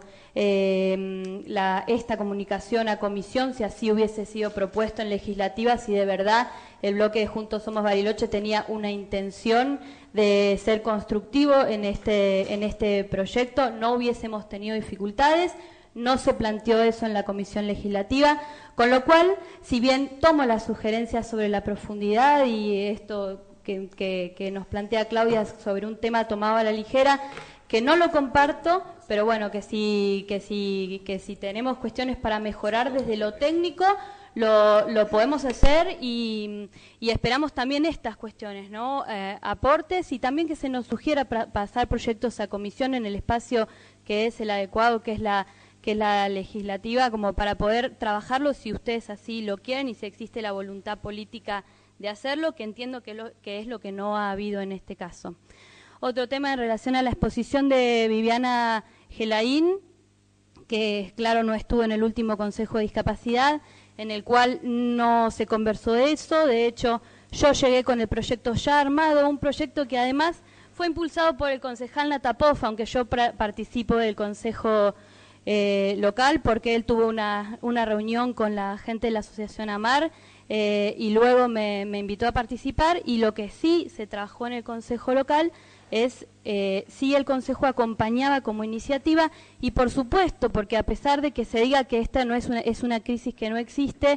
esta comunicación a comisión, si así hubiese sido propuesto en legislativa, si de verdad el bloque de Juntos Somos Bariloche tenía una intención de ser constructivo en este proyecto, no hubiésemos tenido dificultades. No se planteó eso en la comisión legislativa, con lo cual, si bien tomo las sugerencias sobre la profundidad y esto que nos plantea Claudia sobre un tema tomado a la ligera, que no lo comparto, pero bueno, que si tenemos cuestiones para mejorar desde lo técnico, lo podemos hacer, y esperamos también estas cuestiones, ¿no? Aportes, y también que se nos sugiera pasar proyectos a comisión en el espacio que es el adecuado, que es la legislativa, como para poder trabajarlo si ustedes así lo quieren y si existe la voluntad política de hacerlo, que entiendo que es lo que no ha habido en este caso. Otro tema en relación a la exposición de Viviana Gelaín, que claro no estuvo en el último Consejo de Discapacidad, en el cual no se conversó de eso. De hecho, yo llegué con el proyecto ya armado, un proyecto que además fue impulsado por el concejal Natapov, aunque yo participo del Consejo local, porque él tuvo una reunión con la gente de la Asociación AMAR, y luego me invitó a participar, y lo que sí se trabajó en el Consejo local es si el Consejo acompañaba como iniciativa, y por supuesto, porque a pesar de que se diga que esta no es una crisis que no existe,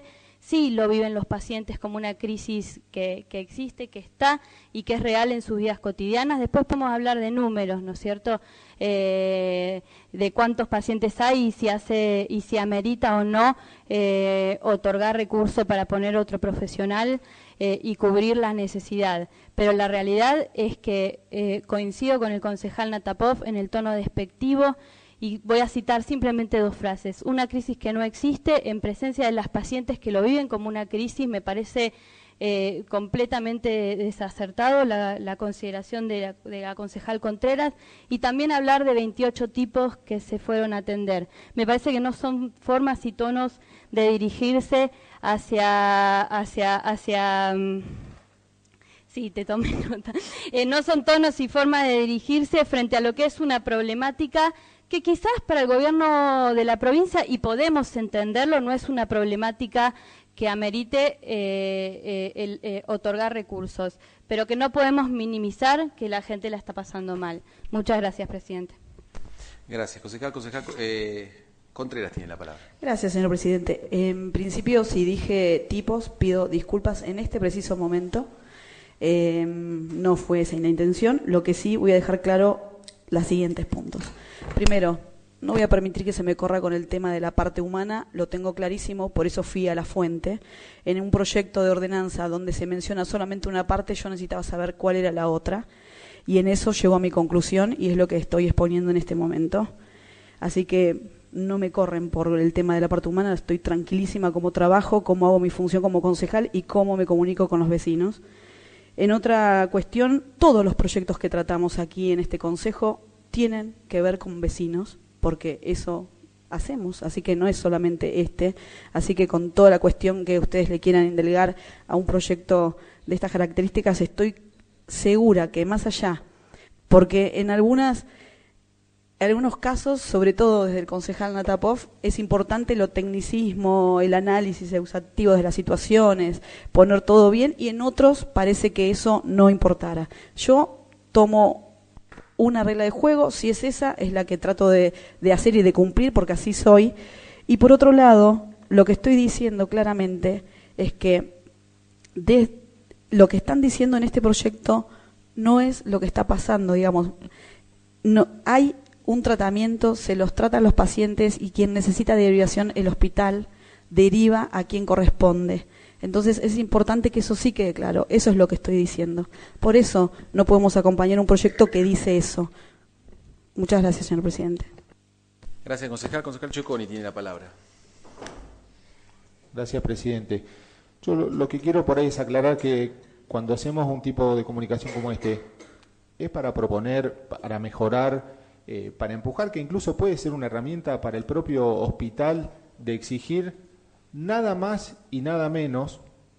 sí lo viven los pacientes como una crisis que existe, que está y que es real en sus vidas cotidianas. Después podemos hablar de números, ¿no es cierto?, de cuántos pacientes hay y si amerita o no otorgar recursos para poner otro profesional y cubrir la necesidad. Pero la realidad es que coincido con el concejal Natapov en el tono despectivo, y voy a citar simplemente 2 frases. Una crisis que no existe en presencia de las pacientes que lo viven como una crisis. Me parece completamente desacertado la consideración de la concejal Contreras, y también hablar de 28 tipos que se fueron a atender. Me parece que no son formas y tonos de dirigirse sí, te tomé nota. No son tonos y formas de dirigirse frente a lo que es una problemática que quizás para el gobierno de la provincia, y podemos entenderlo, no es una problemática que amerite otorgar recursos, pero que no podemos minimizar que la gente la está pasando mal. Muchas gracias, presidente. Gracias, concejal. Contreras tiene la palabra. Gracias, señor presidente. En principio, si dije tipos, pido disculpas en este preciso momento. No fue esa la intención. Lo que sí voy a dejar claro los siguientes puntos. Primero, no voy a permitir que se me corra con el tema de la parte humana, lo tengo clarísimo, por eso fui a la fuente. En un proyecto de ordenanza donde se menciona solamente una parte, yo necesitaba saber cuál era la otra, y en eso llegó a mi conclusión, y es lo que estoy exponiendo en este momento. Así que no me corren por el tema de la parte humana, estoy tranquilísima cómo trabajo, cómo hago mi función como concejal y cómo me comunico con los vecinos. En otra cuestión, todos los proyectos que tratamos aquí en este consejo tienen que ver con vecinos, porque eso hacemos, así que no es solamente este. Así que con toda la cuestión que ustedes le quieran indelegar a un proyecto de estas características, estoy segura que más allá, porque en algunos casos, sobre todo desde el concejal Natapov, es importante el tecnicismo, el análisis exhaustivo de las situaciones, poner todo bien, y en otros parece que eso no importara. Yo tomo una regla de juego, si es esa, es la que trato de hacer y de cumplir, porque así soy. Y por otro lado, lo que estoy diciendo claramente es que lo que están diciendo en este proyecto no es lo que está pasando, digamos. No hay un tratamiento, se los trata a los pacientes, y quien necesita derivación, el hospital deriva a quien corresponde. Entonces es importante que eso sí quede claro, eso es lo que estoy diciendo. Por eso no podemos acompañar un proyecto que dice eso. Muchas gracias, señor presidente. Gracias, concejal. Concejal Choconi tiene la palabra. Gracias, presidente. Yo lo que quiero por ahí es aclarar que cuando hacemos un tipo de comunicación como este, es para proponer, para mejorar, para empujar, que incluso puede ser una herramienta para el propio hospital de exigir nada más y nada menos,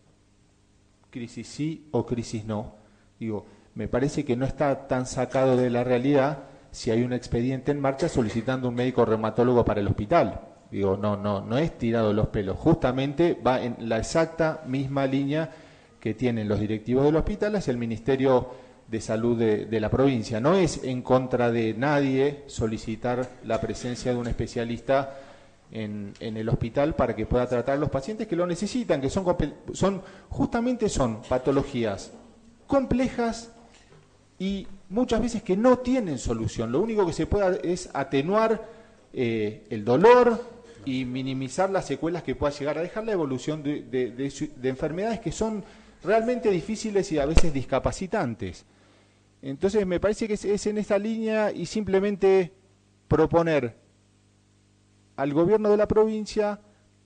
crisis sí o crisis no. Digo, me parece que no está tan sacado de la realidad si hay un expediente en marcha solicitando un médico reumatólogo para el hospital. Digo, no es tirado los pelos, justamente va en la exacta misma línea que tienen los directivos del hospital hacia el Ministerio de Salud de la provincia. No es en contra de nadie solicitar la presencia de un especialista en el hospital para que pueda tratar a los pacientes que lo necesitan, que son patologías complejas y muchas veces que no tienen solución. Lo único que se puede es atenuar el dolor y minimizar las secuelas que pueda llegar a dejar la evolución de enfermedades que son realmente difíciles y a veces discapacitantes. Entonces me parece que es en esta línea, y simplemente proponer al gobierno de la provincia,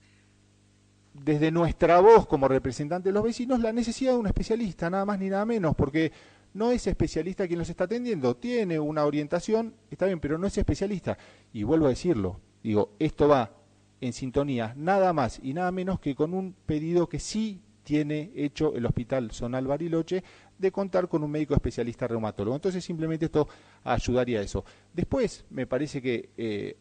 desde nuestra voz como representante de los vecinos, la necesidad de un especialista, nada más ni nada menos, porque no es especialista quien los está atendiendo, tiene una orientación, está bien, pero no es especialista. Y vuelvo a decirlo, digo, esto va en sintonía nada más y nada menos que con un pedido que sí tiene hecho el Hospital Zonal Bariloche, de contar con un médico especialista reumatólogo. Entonces simplemente esto ayudaría a eso. Después me parece que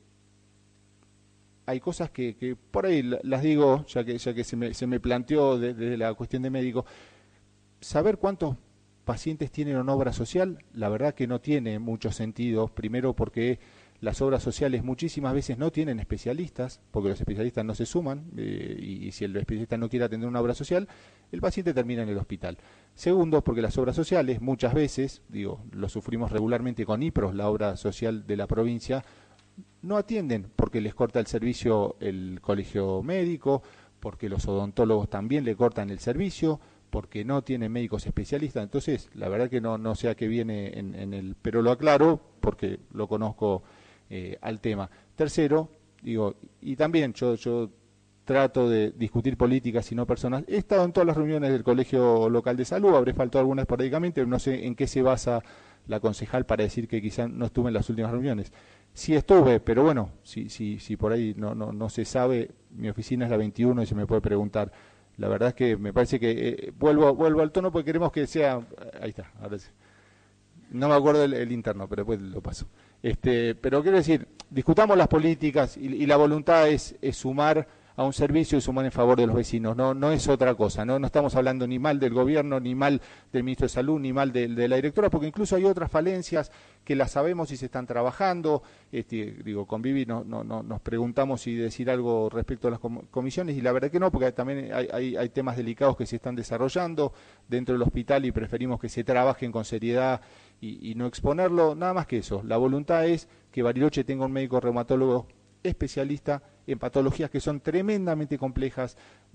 hay cosas que por ahí las digo, ya que se me planteó desde la cuestión de médico. Saber cuántos pacientes tienen en obra social, la verdad que no tiene mucho sentido. Primero porque Las obras sociales muchísimas veces no tienen especialistas, porque los especialistas no se suman, y si el especialista no quiere atender una obra social, el paciente termina en el hospital. Segundo, porque las obras sociales muchas veces, lo sufrimos regularmente con IPROS, la obra social de la provincia, no atienden porque les corta el servicio el colegio médico, porque los odontólogos también le cortan el servicio, porque no tienen médicos especialistas. Entonces, la verdad que no sé a qué viene pero lo aclaro porque lo conozco al tema. Tercero, y también yo trato de discutir políticas y no personas. He estado en todas las reuniones del Colegio Local de Salud, habré faltado algunas esporádicamente, no sé en qué se basa la concejal para decir que quizás no estuve en las últimas reuniones. Sí estuve, pero bueno, si por ahí no se sabe, mi oficina es la 21 y se me puede preguntar. La verdad es que me parece que vuelvo al tono porque queremos que sea... Ahí está, ahora sí. No me acuerdo el interno, pero después lo paso. Pero quiero decir, discutamos las políticas y la voluntad es sumar a un servicio y sumar en favor de los vecinos, no es otra cosa, no estamos hablando ni mal del gobierno, ni mal del ministro de Salud, ni mal de la directora, porque incluso hay otras falencias que las sabemos y se están trabajando. Con Vivi nos preguntamos si decir algo respecto a las comisiones, y la verdad que no, porque también hay temas delicados que se están desarrollando dentro del hospital y preferimos que se trabajen con seriedad y no exponerlo, nada más que eso. La voluntad es que Bariloche tenga un médico reumatólogo especialista en patologías que son tremendamente complejas.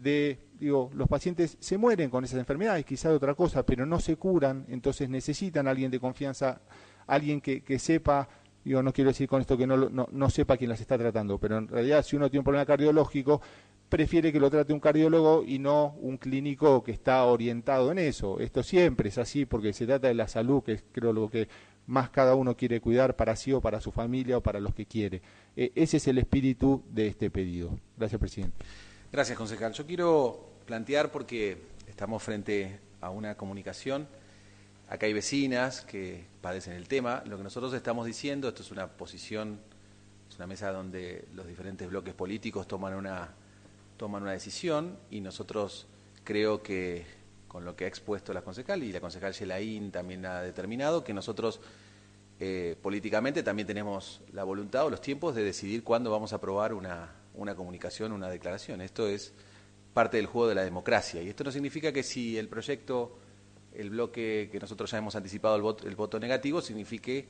Los pacientes se mueren con esas enfermedades, quizá de otra cosa, pero no se curan, entonces necesitan a alguien de confianza, alguien que sepa, no quiero decir con esto que no sepa quién las está tratando, pero en realidad si uno tiene un problema cardiológico, prefiere que lo trate un cardiólogo y no un clínico que está orientado en eso. Esto siempre es así porque se trata de la salud, que es creo lo que más cada uno quiere cuidar para sí o para su familia o para los que quiere. Ese es el espíritu de este pedido. Gracias, presidente. Gracias, concejal. Yo quiero plantear, porque estamos frente a una comunicación, acá hay vecinas que padecen el tema, lo que nosotros estamos diciendo, esto es una posición, es una mesa donde los diferentes bloques políticos toman una decisión, y nosotros creo que con lo que ha expuesto la concejal, y la concejal Yelaín también ha determinado, que nosotros políticamente también tenemos la voluntad o los tiempos de decidir cuándo vamos a aprobar una comunicación, una declaración. Esto es parte del juego de la democracia, y esto no significa que si el proyecto, el bloque que nosotros ya hemos anticipado el voto negativo, signifique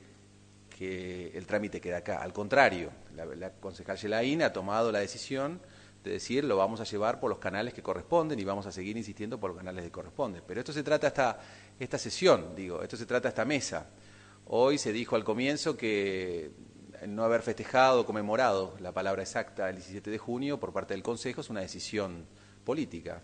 que el trámite queda acá. Al contrario, la concejal Yelaín ha tomado la decisión de decir, lo vamos a llevar por los canales que corresponden y vamos a seguir insistiendo por los canales que corresponden. Pero esto se trata esta sesión, esto se trata esta mesa. Hoy se dijo al comienzo que no haber festejado o conmemorado, la palabra exacta, el 17 de junio por parte del Consejo es una decisión política.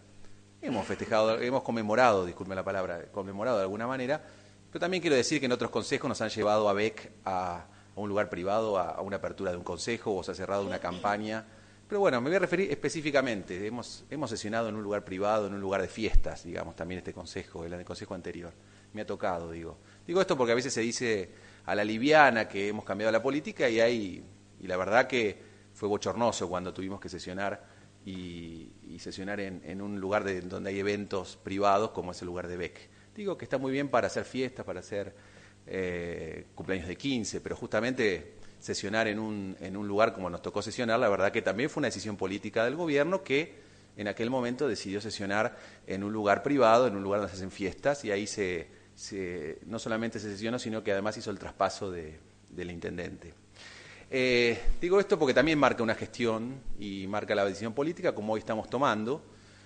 Hemos conmemorado, disculpe la palabra, conmemorado de alguna manera, pero también quiero decir que en otros consejos nos han llevado a BEC a un lugar privado, a una apertura de un consejo, o se ha cerrado una campaña. Pero bueno, me voy a referir específicamente. Hemos sesionado en un lugar privado, en un lugar de fiestas, también este consejo, el consejo anterior. Me ha tocado, Digo esto porque a veces se dice a la liviana que hemos cambiado la política y la verdad que fue bochornoso cuando tuvimos que sesionar y sesionar en un lugar donde hay eventos privados como es el lugar de BEC. Digo que está muy bien para hacer fiestas, para hacer cumpleaños de 15, pero justamente sesionar en un lugar como nos tocó sesionar, la verdad que también fue una decisión política del gobierno que en aquel momento decidió sesionar en un lugar privado, en un lugar donde se hacen fiestas, y ahí no solamente se sesionó, sino que además hizo el traspaso del intendente. Digo esto porque también marca una gestión y marca la decisión política como hoy estamos tomando.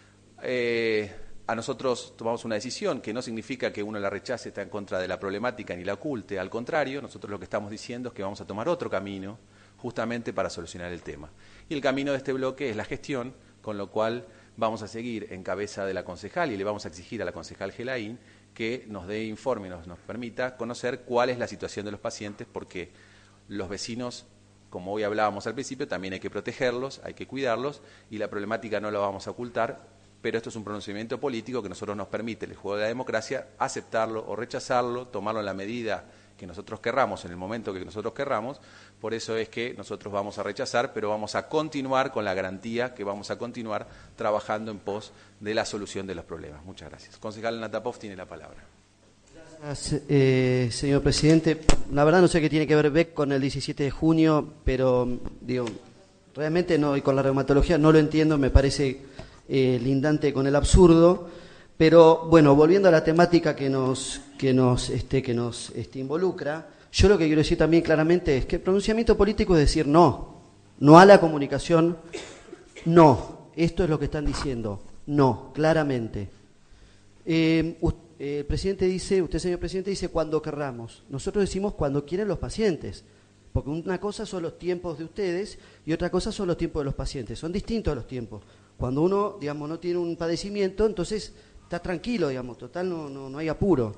A nosotros tomamos una decisión que no significa que uno la rechace, está en contra de la problemática ni la oculte, al contrario, nosotros lo que estamos diciendo es que vamos a tomar otro camino justamente para solucionar el tema. Y el camino de este bloque es la gestión, con lo cual vamos a seguir en cabeza de la concejal y le vamos a exigir a la concejal Yelaín que nos dé informe, nos permita conocer cuál es la situación de los pacientes, porque los vecinos, como hoy hablábamos al principio, también hay que protegerlos, hay que cuidarlos, y la problemática no la vamos a ocultar. Pero esto es un pronunciamiento político que nosotros nos permite, el juego de la democracia, aceptarlo o rechazarlo, tomarlo en la medida que nosotros querramos, en el momento que nosotros querramos. Por eso es que nosotros vamos a rechazar, pero vamos a continuar con la garantía que vamos a continuar trabajando en pos de la solución de los problemas. Muchas gracias. Concejal Natapov tiene la palabra. Gracias. Gracias, señor presidente. La verdad no sé qué tiene que ver BEC con el 17 de junio, pero digo, realmente no, y con la reumatología no lo entiendo, me parece lindante con el absurdo. Pero bueno, volviendo a la temática que nos involucra, yo lo que quiero decir también claramente es que el pronunciamiento político es decir no a la comunicación, no, esto es lo que están diciendo, no, claramente. El presidente dice, usted señor presidente dice cuando querramos, nosotros decimos cuando quieren los pacientes, porque una cosa son los tiempos de ustedes y otra cosa son los tiempos de los pacientes, son distintos los tiempos. Cuando uno, digamos, no tiene un padecimiento, entonces está tranquilo, digamos, total no hay apuro.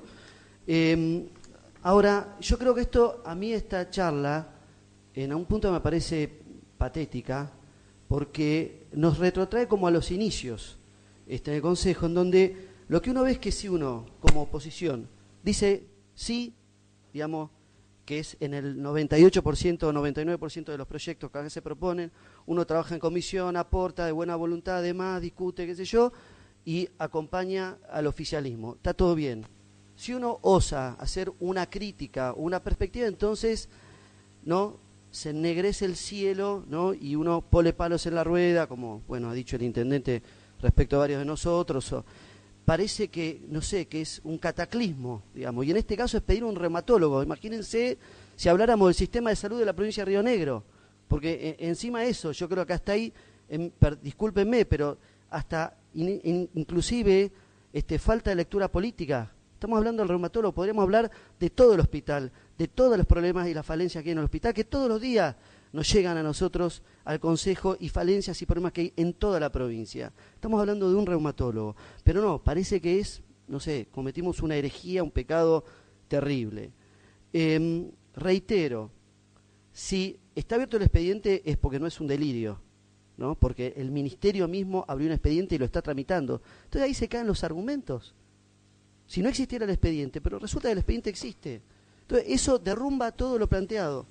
Ahora, yo creo que a mí esta charla, en un punto me parece patética, porque nos retrotrae como a los inicios en el Consejo, en donde lo que uno ve es que si uno, como oposición, dice sí, digamos, que es en el 98% o 99% de los proyectos que a veces se proponen, uno trabaja en comisión, aporta de buena voluntad, además, discute, qué sé yo, y acompaña al oficialismo. Está todo bien. Si uno osa hacer una crítica, una perspectiva, entonces no se ennegrece el cielo, ¿no? Y uno pone palos en la rueda, como bueno ha dicho el intendente respecto a varios de nosotros. Parece que, no sé, que es un cataclismo, digamos, y en este caso es pedir un reumatólogo. Imagínense si habláramos del sistema de salud de la provincia de Río Negro, porque encima de eso, yo creo que hasta ahí, discúlpenme, pero hasta inclusive falta de lectura política. Estamos hablando del reumatólogo, podríamos hablar de todo el hospital, de todos los problemas y las falencias que hay en el hospital, que todos los días nos llegan a nosotros, al Consejo, y falencias y problemas que hay en toda la provincia. Estamos hablando de un reumatólogo, pero no, parece que no sé, cometimos una herejía, un pecado terrible. Reitero, si está abierto el expediente es porque no es un delirio, ¿no? Porque el ministerio mismo abrió un expediente y lo está tramitando. Entonces ahí se caen los argumentos. Si no existiera el expediente, pero resulta que el expediente existe. Entonces eso derrumba todo lo planteado.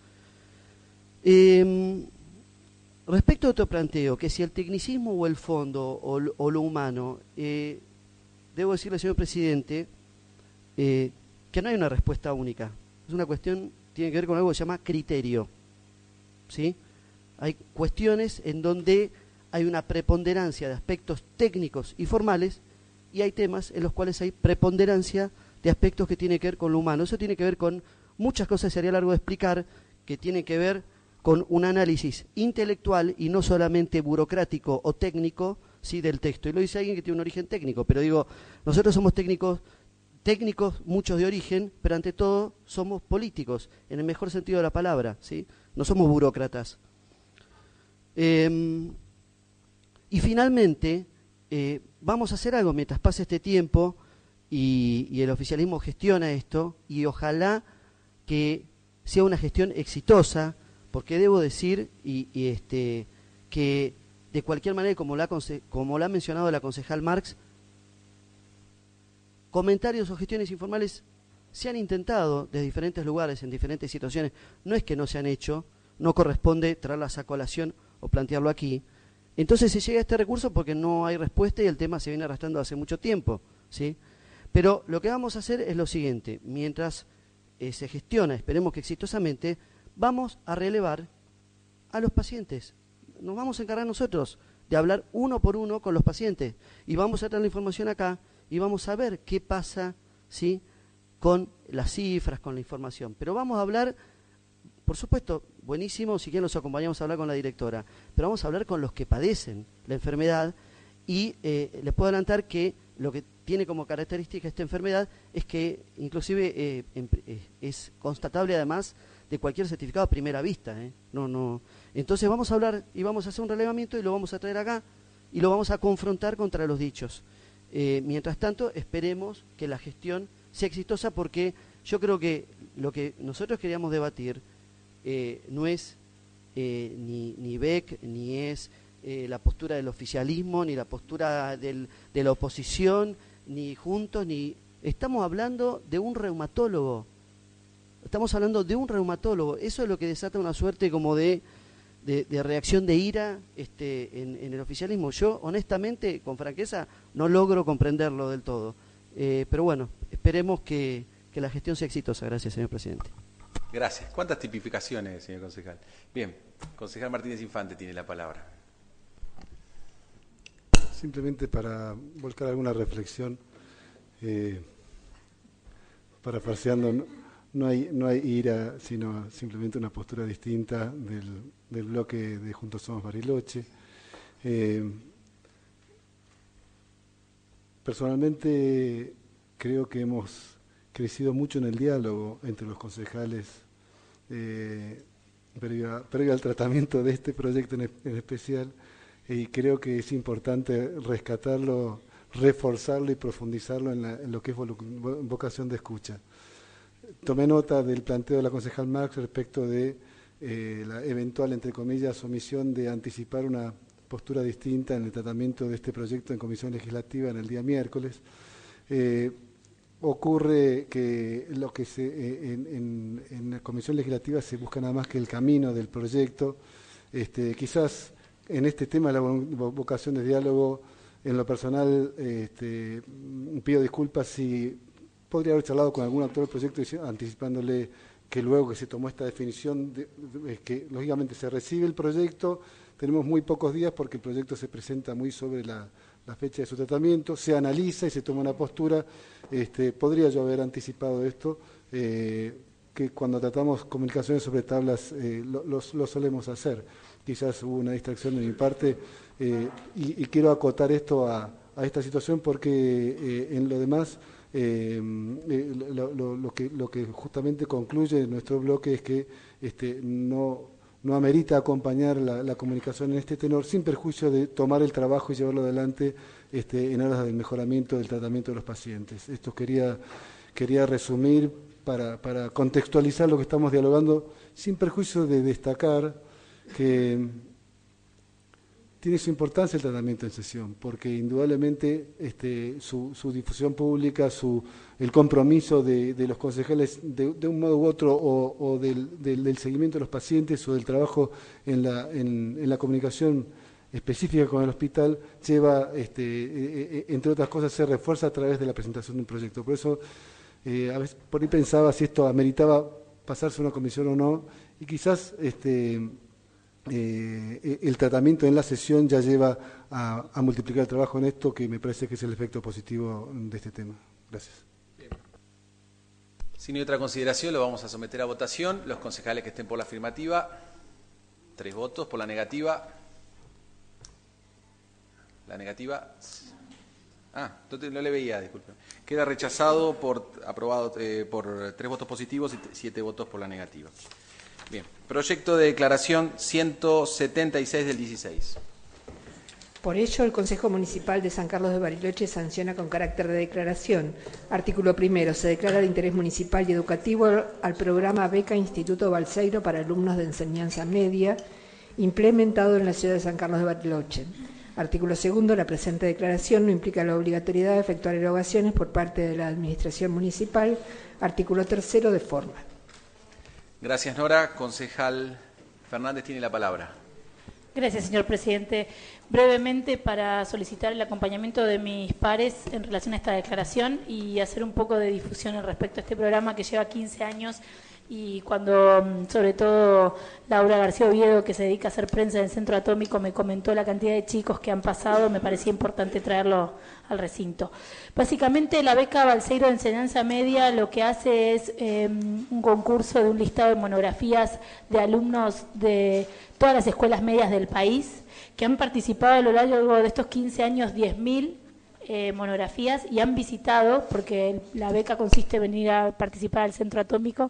Respecto a otro planteo, que si el tecnicismo o el fondo o lo humano, debo decirle, señor presidente, que no hay una respuesta única. Es una cuestión, tiene que ver con algo que se llama criterio, ¿sí? Hay cuestiones en donde hay una preponderancia de aspectos técnicos y formales, y hay temas en los cuales hay preponderancia de aspectos que tienen que ver con lo humano. Eso tiene que ver con muchas cosas, sería largo de explicar, que tienen que ver con un análisis intelectual y no solamente burocrático o técnico, sí, del texto. Y lo dice alguien que tiene un origen técnico, pero digo, nosotros somos técnicos, muchos de origen, pero ante todo somos políticos, en el mejor sentido de la palabra, ¿sí? No somos burócratas. Y finalmente, vamos a hacer algo mientras pase este tiempo y el oficialismo gestiona esto, y ojalá que sea una gestión exitosa, porque debo decir que de cualquier manera, como lo ha mencionado la concejal Marx, comentarios o gestiones informales se han intentado de diferentes lugares, en diferentes situaciones. No es que no se han hecho, no corresponde traerlas a colación o plantearlo aquí. Entonces se llega a este recurso porque no hay respuesta y el tema se viene arrastrando hace mucho tiempo, ¿sí? Pero lo que vamos a hacer es lo siguiente: mientras se gestiona, esperemos que exitosamente, vamos a relevar a los pacientes. Nos vamos a encargar nosotros de hablar uno por uno con los pacientes y vamos a traer la información acá y vamos a ver qué pasa, ¿sí?, con las cifras, con la información. Pero vamos a hablar, por supuesto, buenísimo, si quieren los acompañamos a hablar con la directora, pero vamos a hablar con los que padecen la enfermedad y les puedo adelantar que lo que tiene como característica esta enfermedad es que inclusive es constatable además de cualquier certificado a primera vista, Entonces vamos a hablar y vamos a hacer un relevamiento y lo vamos a traer acá y lo vamos a confrontar contra los dichos. Mientras tanto, esperemos que la gestión sea exitosa, porque yo creo que lo que nosotros queríamos debatir no es ni BEC, ni es la postura del oficialismo, ni la postura de la oposición, ni juntos, ni... Estamos hablando de un reumatólogo. Estamos hablando de un reumatólogo. Eso es lo que desata una suerte como de reacción de ira en el oficialismo. Yo, honestamente, con franqueza, no logro comprenderlo del todo. Pero bueno, esperemos que la gestión sea exitosa. Gracias, señor presidente. Gracias. ¿Cuántas tipificaciones, señor concejal? Bien, concejal Martínez Infante tiene la palabra. Simplemente para volcar alguna reflexión, parafraseando, no hay ira, sino simplemente una postura distinta del bloque de Juntos Somos Bariloche. Personalmente creo que hemos crecido mucho en el diálogo entre los concejales previo al tratamiento de este proyecto en especial, y creo que es importante rescatarlo, reforzarlo y profundizarlo en lo que es vocación de escucha. Tomé nota del planteo de la concejal Marx respecto de la eventual, entre comillas, omisión de anticipar una postura distinta en el tratamiento de este proyecto en comisión legislativa en el día miércoles. Ocurre que lo que en la comisión legislativa se busca nada más que el camino del proyecto. Quizás en este tema de la vocación de diálogo, en lo personal, pido disculpas si podría haber charlado con algún actor del proyecto anticipándole que luego que se tomó esta definición, que lógicamente se recibe el proyecto, tenemos muy pocos días porque el proyecto se presenta muy sobre la fecha de su tratamiento, se analiza y se toma una postura. Podría yo haber anticipado esto, que cuando tratamos comunicaciones sobre tablas lo solemos hacer. Quizás hubo una distracción de mi parte y quiero acotar esto a esta situación porque en lo demás lo que justamente concluye nuestro bloque es que no amerita acompañar la comunicación en este tenor, sin perjuicio de tomar el trabajo y llevarlo adelante en aras del mejoramiento del tratamiento de los pacientes. Esto quería resumir para contextualizar lo que estamos dialogando, sin perjuicio de destacar que tiene su importancia el tratamiento en sesión, porque indudablemente su difusión pública, el compromiso de los concejales de un modo u otro, o del seguimiento de los pacientes o del trabajo en la comunicación específica con el hospital, lleva, entre otras cosas, se refuerza a través de la presentación de un proyecto. Por eso, a veces por ahí pensaba si esto ameritaba pasarse a una comisión o no, y quizás el tratamiento en la sesión ya lleva a multiplicar el trabajo en esto, que me parece que es el efecto positivo de este tema. Gracias. Bien. Si no hay otra consideración, lo vamos a someter a votación. Los concejales que estén por la afirmativa, 3 votos. Por la negativa, no le veía, disculpe. Queda rechazado aprobado por 3 votos positivos y 7 votos por la negativa. Bien, proyecto de declaración 176 del 16. Por ello, el Consejo Municipal de San Carlos de Bariloche sanciona con carácter de declaración. Artículo 1. Se declara de interés municipal y educativo al programa Beca Instituto Balseiro para alumnos de enseñanza media, implementado en la ciudad de San Carlos de Bariloche. Artículo 2. La presente declaración no implica la obligatoriedad de efectuar erogaciones por parte de la Administración Municipal. Artículo 3. De forma. Gracias, Nora. Concejal Fernández tiene la palabra. Gracias, señor presidente. Brevemente, para solicitar el acompañamiento de mis pares en relación a esta declaración y hacer un poco de difusión respecto a este programa que lleva 15 años y cuando, sobre todo, Laura García Oviedo, que se dedica a hacer prensa en el Centro Atómico, me comentó la cantidad de chicos que han pasado, me parecía importante traerlo al recinto. Básicamente, la beca Balseiro de Enseñanza Media lo que hace es un concurso de un listado de monografías de alumnos de todas las escuelas medias del país, que han participado a lo largo de estos 15 años 10.000 monografías y han visitado, porque la beca consiste en venir a participar al Centro Atómico,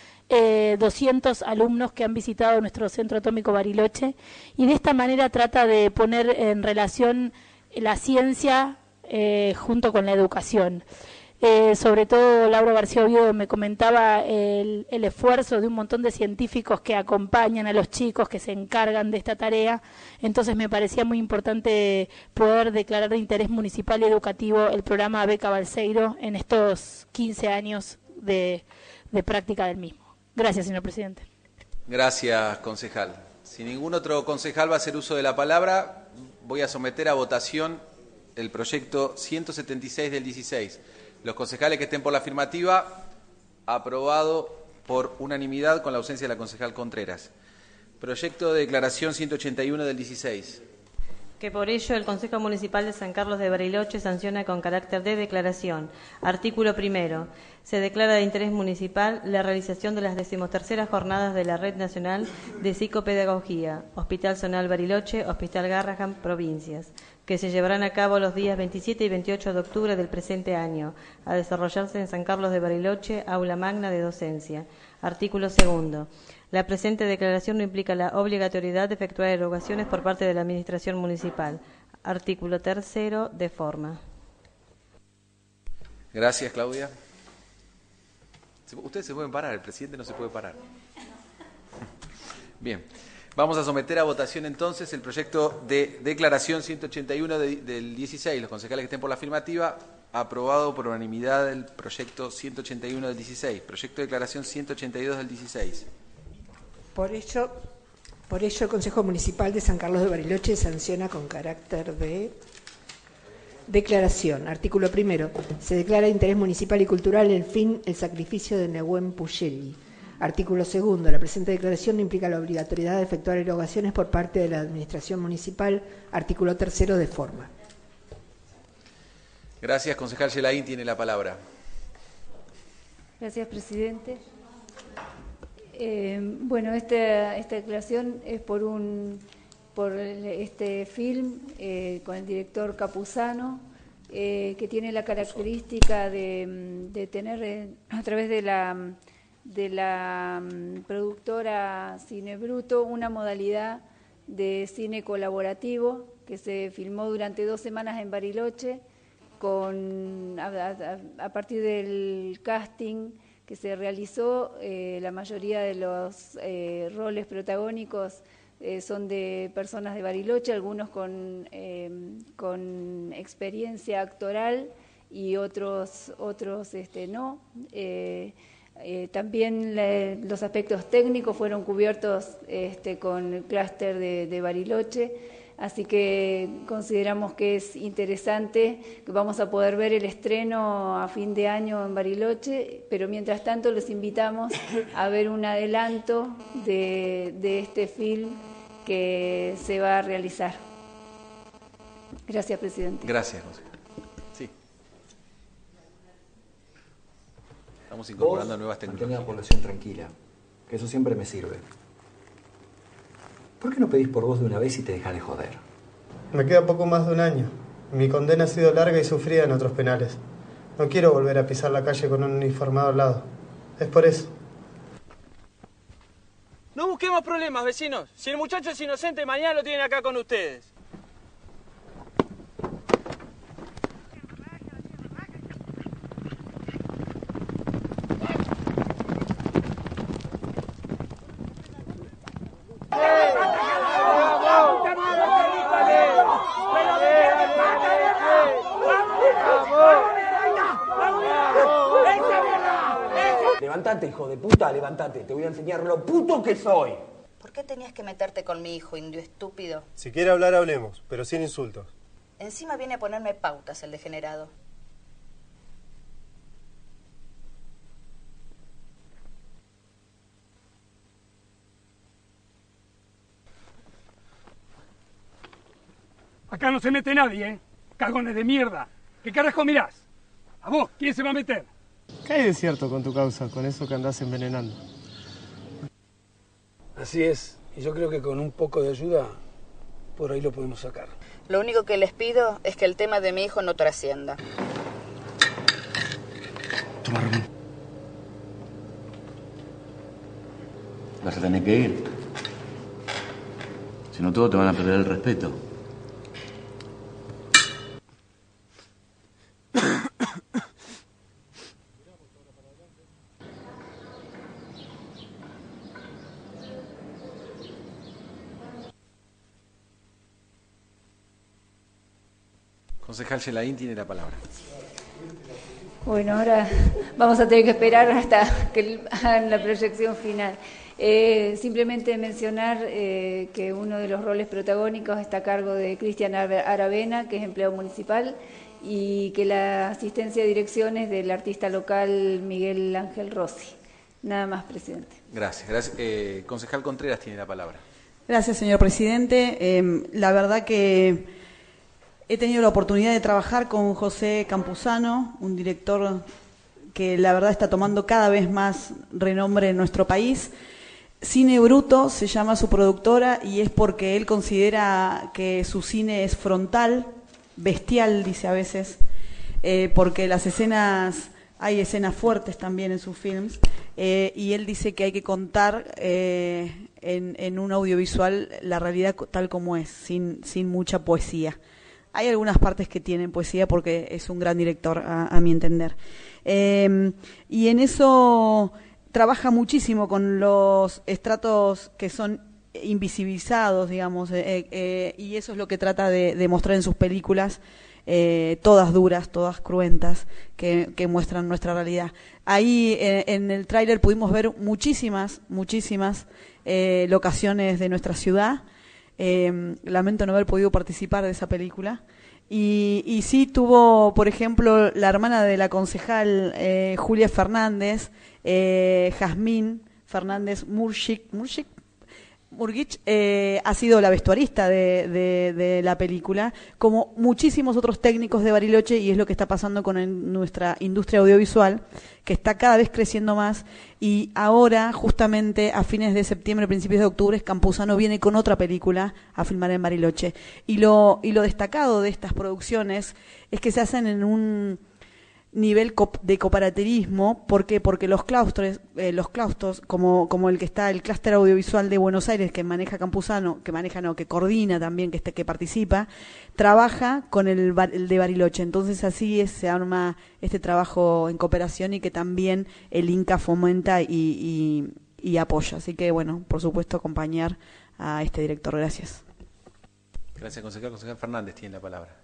200 alumnos que han visitado nuestro Centro Atómico Bariloche, y de esta manera trata de poner en relación la ciencia junto con la educación. Sobre todo Laura García Oviedo me comentaba el esfuerzo de un montón de científicos que acompañan a los chicos, que se encargan de esta tarea. Entonces me parecía muy importante poder declarar de interés municipal y educativo el programa Beca Balseiro en estos 15 años de práctica del mismo. Gracias, señor presidente. Gracias, concejal. Si ningún otro concejal va a hacer uso de la palabra, voy a someter a votación el proyecto 176 del 16. Los concejales que estén por la afirmativa, aprobado por unanimidad con la ausencia de la concejal Contreras. Proyecto de declaración 181 del 16. Que por ello el Consejo Municipal de San Carlos de Bariloche sanciona con carácter de declaración. Artículo 1. Se declara de interés municipal la realización de las 13ª jornadas de la Red Nacional de Psicopedagogía, Hospital Zonal Bariloche, Hospital Garrahan, provincias, que se llevarán a cabo los días 27 y 28 de octubre del presente año, a desarrollarse en San Carlos de Bariloche, aula magna de docencia. Artículo 2. La presente declaración no implica la obligatoriedad de efectuar erogaciones por parte de la Administración Municipal. Artículo 3. De forma. Gracias, Claudia. Ustedes se pueden parar, el presidente no se puede parar. Bien, vamos a someter a votación entonces el proyecto de declaración 181 del 16. Los concejales que estén por la afirmativa, aprobado por unanimidad el proyecto 181 del 16. Proyecto de declaración 182 del 16. Por ello, el Consejo Municipal de San Carlos de Bariloche sanciona con carácter de declaración. Artículo 1. Se declara de interés municipal y cultural el sacrificio de Nehuen Puyelli. Artículo 2. La presente declaración no implica la obligatoriedad de efectuar erogaciones por parte de la Administración Municipal. Artículo 3. De forma. Gracias, concejal Gelaín, tiene la palabra. Gracias, presidente. Bueno, esta declaración es por este film con el director Capuzano, que tiene la característica de tener a través de la productora Cine Bruto una modalidad de cine colaborativo que se filmó durante 2 semanas en Bariloche a partir del casting que se realizó. La mayoría de los roles protagónicos son de personas de Bariloche, algunos con experiencia actoral y otros no. También los aspectos técnicos fueron cubiertos con el clúster de Bariloche, así que consideramos que es interesante, que vamos a poder ver el estreno a fin de año en Bariloche, pero mientras tanto los invitamos a ver un adelanto de este film que se va a realizar. Gracias, presidente. Gracias, José. Sí. Estamos incorporando nuevas tecnologías. Mantener la población tranquila, que eso siempre me sirve. ¿Por qué no pedís por vos de una vez y te dejás de joder? Me queda poco más de un año. Mi condena ha sido larga y sufrida en otros penales. No quiero volver a pisar la calle con un uniformado al lado. Es por eso. No busquemos problemas, vecinos. Si el muchacho es inocente, mañana lo tienen acá con ustedes. Levantate, hijo de puta, levantate. Te voy a enseñar lo puto que soy. ¿Por qué tenías que meterte con mi hijo, indio estúpido? Si quiere hablar, hablemos, pero sin insultos. Encima viene a ponerme pautas el degenerado. Acá no se mete nadie, ¿eh? Cagones de mierda. ¿Qué carajo mirás? ¿A vos? ¿Quién se va a meter? ¿Qué hay de cierto con tu causa, con eso que andás envenenando? Así es. Y yo creo que con un poco de ayuda, por ahí lo podemos sacar. Lo único que les pido es que el tema de mi hijo no trascienda. Toma, Ramón. Vas a tener que ir. Si no, todos te van a perder el respeto. Concejal Gelaín tiene la palabra. Bueno, ahora vamos a tener que esperar hasta que hagan la proyección final. Simplemente mencionar que uno de los roles protagónicos está a cargo de Cristian Aravena, que es empleado municipal, y que la asistencia de dirección es del artista local Miguel Ángel Rossi. Nada más, presidente. Gracias. Concejal Contreras tiene la palabra. Gracias, señor presidente. La verdad que he tenido la oportunidad de trabajar con José Campuzano, un director que la verdad está tomando cada vez más renombre en nuestro país. Cine Bruto se llama su productora y es porque él considera que su cine es frontal, bestial, dice a veces, porque hay escenas fuertes también en sus films, y él dice que hay que contar en un audiovisual la realidad tal como es, sin mucha poesía. Hay algunas partes que tienen poesía porque es un gran director, a mi entender. Y en eso trabaja muchísimo con los estratos que son invisibilizados, digamos, y eso es lo que trata de mostrar en sus películas, todas duras, todas cruentas, que muestran nuestra realidad. Ahí en el tráiler pudimos ver muchísimas locaciones de nuestra ciudad. Lamento no haber podido participar de esa película. Y sí tuvo, por ejemplo, la hermana de la concejal Julia Fernández, Jazmín Fernández Murgich, ha sido la vestuarista de la película, como muchísimos otros técnicos de Bariloche, y es lo que está pasando con nuestra industria audiovisual, que está cada vez creciendo más, y ahora, justamente a fines de septiembre, principios de octubre, Campuzano viene con otra película a filmar en Bariloche. Y lo destacado de estas producciones es que se hacen en un nivel de cooperativismo. ¿Por qué? Porque los claustros como el que está el clúster audiovisual de Buenos Aires, que maneja Campuzano, que coordina también, que participa, trabaja con el de Bariloche. Entonces así se arma este trabajo en cooperación, y que también el Inca fomenta y apoya. Así que, bueno, por supuesto, acompañar a este director. Gracias. Gracias, concejal. Concejal Fernández tiene la palabra.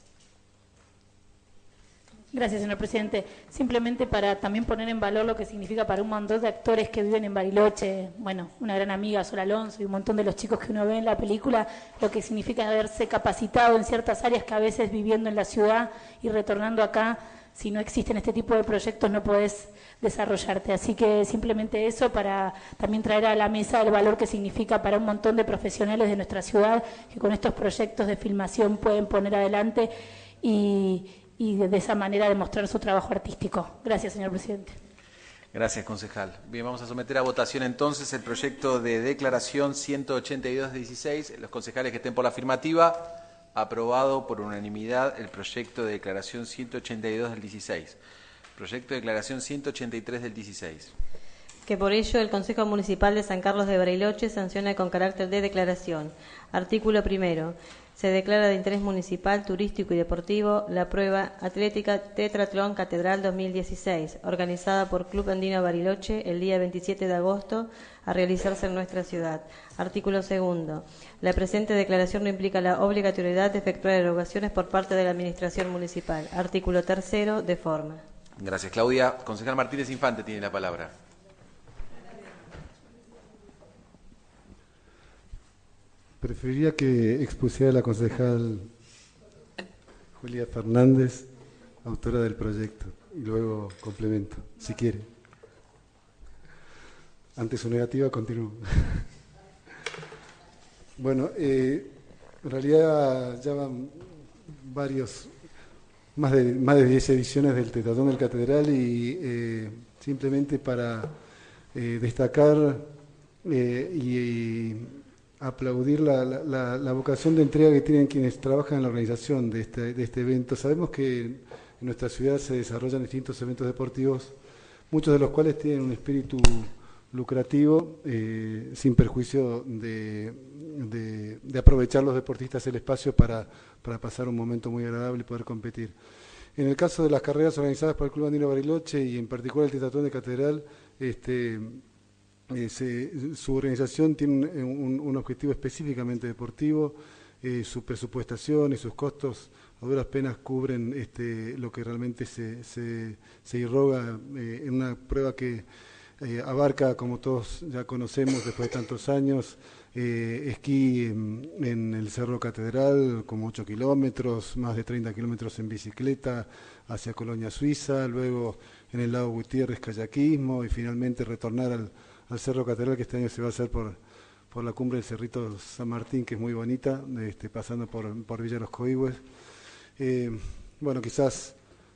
Gracias, señor presidente. Simplemente para también poner en valor lo que significa para un montón de actores que viven en Bariloche, bueno, una gran amiga, Sol Alonso, y un montón de los chicos que uno ve en la película, lo que significa haberse capacitado en ciertas áreas que a veces viviendo en la ciudad y retornando acá, si no existen este tipo de proyectos no podés desarrollarte. Así que simplemente eso, para también traer a la mesa el valor que significa para un montón de profesionales de nuestra ciudad que con estos proyectos de filmación pueden poner adelante y de esa manera demostrar su trabajo artístico. Gracias, señor presidente. Gracias, concejal. Bien, vamos a someter a votación entonces el proyecto de declaración 182-16. Los concejales que estén por la afirmativa, aprobado por unanimidad el proyecto de declaración 182 del 16. Proyecto de declaración 183 del 16. Que por ello el Consejo Municipal de San Carlos de Bariloche sanciona con carácter de declaración. Artículo 1. Se declara de interés municipal, turístico y deportivo la prueba atlética Tetratlón Catedral 2016, organizada por Club Andino Bariloche el día 27 de agosto, a realizarse en nuestra ciudad. Artículo 2. La presente declaración no implica la obligatoriedad de efectuar erogaciones por parte de la Administración Municipal. Artículo 3. De forma. Gracias, Claudia. Concejal Martínez Infante tiene la palabra. Preferiría que expusiera la concejal Julia Fernández, autora del proyecto, y luego complemento, si quiere. Ante su negativa, continúo. Bueno, en realidad ya van más de 10 ediciones del Tetratlón del Catedral, y simplemente para destacar y aplaudir la vocación de entrega que tienen quienes trabajan en la organización de este evento. Sabemos que en nuestra ciudad se desarrollan distintos eventos deportivos, muchos de los cuales tienen un espíritu lucrativo, sin perjuicio de aprovechar los deportistas el espacio para pasar un momento muy agradable y poder competir. En el caso de las carreras organizadas por el Club Andino Bariloche, y en particular el Tetratlón de Catedral, su organización tiene un objetivo específicamente deportivo. Su presupuestación y sus costos a duras penas cubren lo que realmente se irroga en una prueba que abarca, como todos ya conocemos después de tantos años, esquí en el Cerro Catedral, como 8 kilómetros, más de 30 kilómetros en bicicleta hacia Colonia Suiza, luego en el lago Gutiérrez kayakismo y finalmente retornar al Cerro Catedral, que este año se va a hacer por la cumbre del Cerrito San Martín, que es muy bonita, pasando por Villa Los Coihues. Bueno, quizás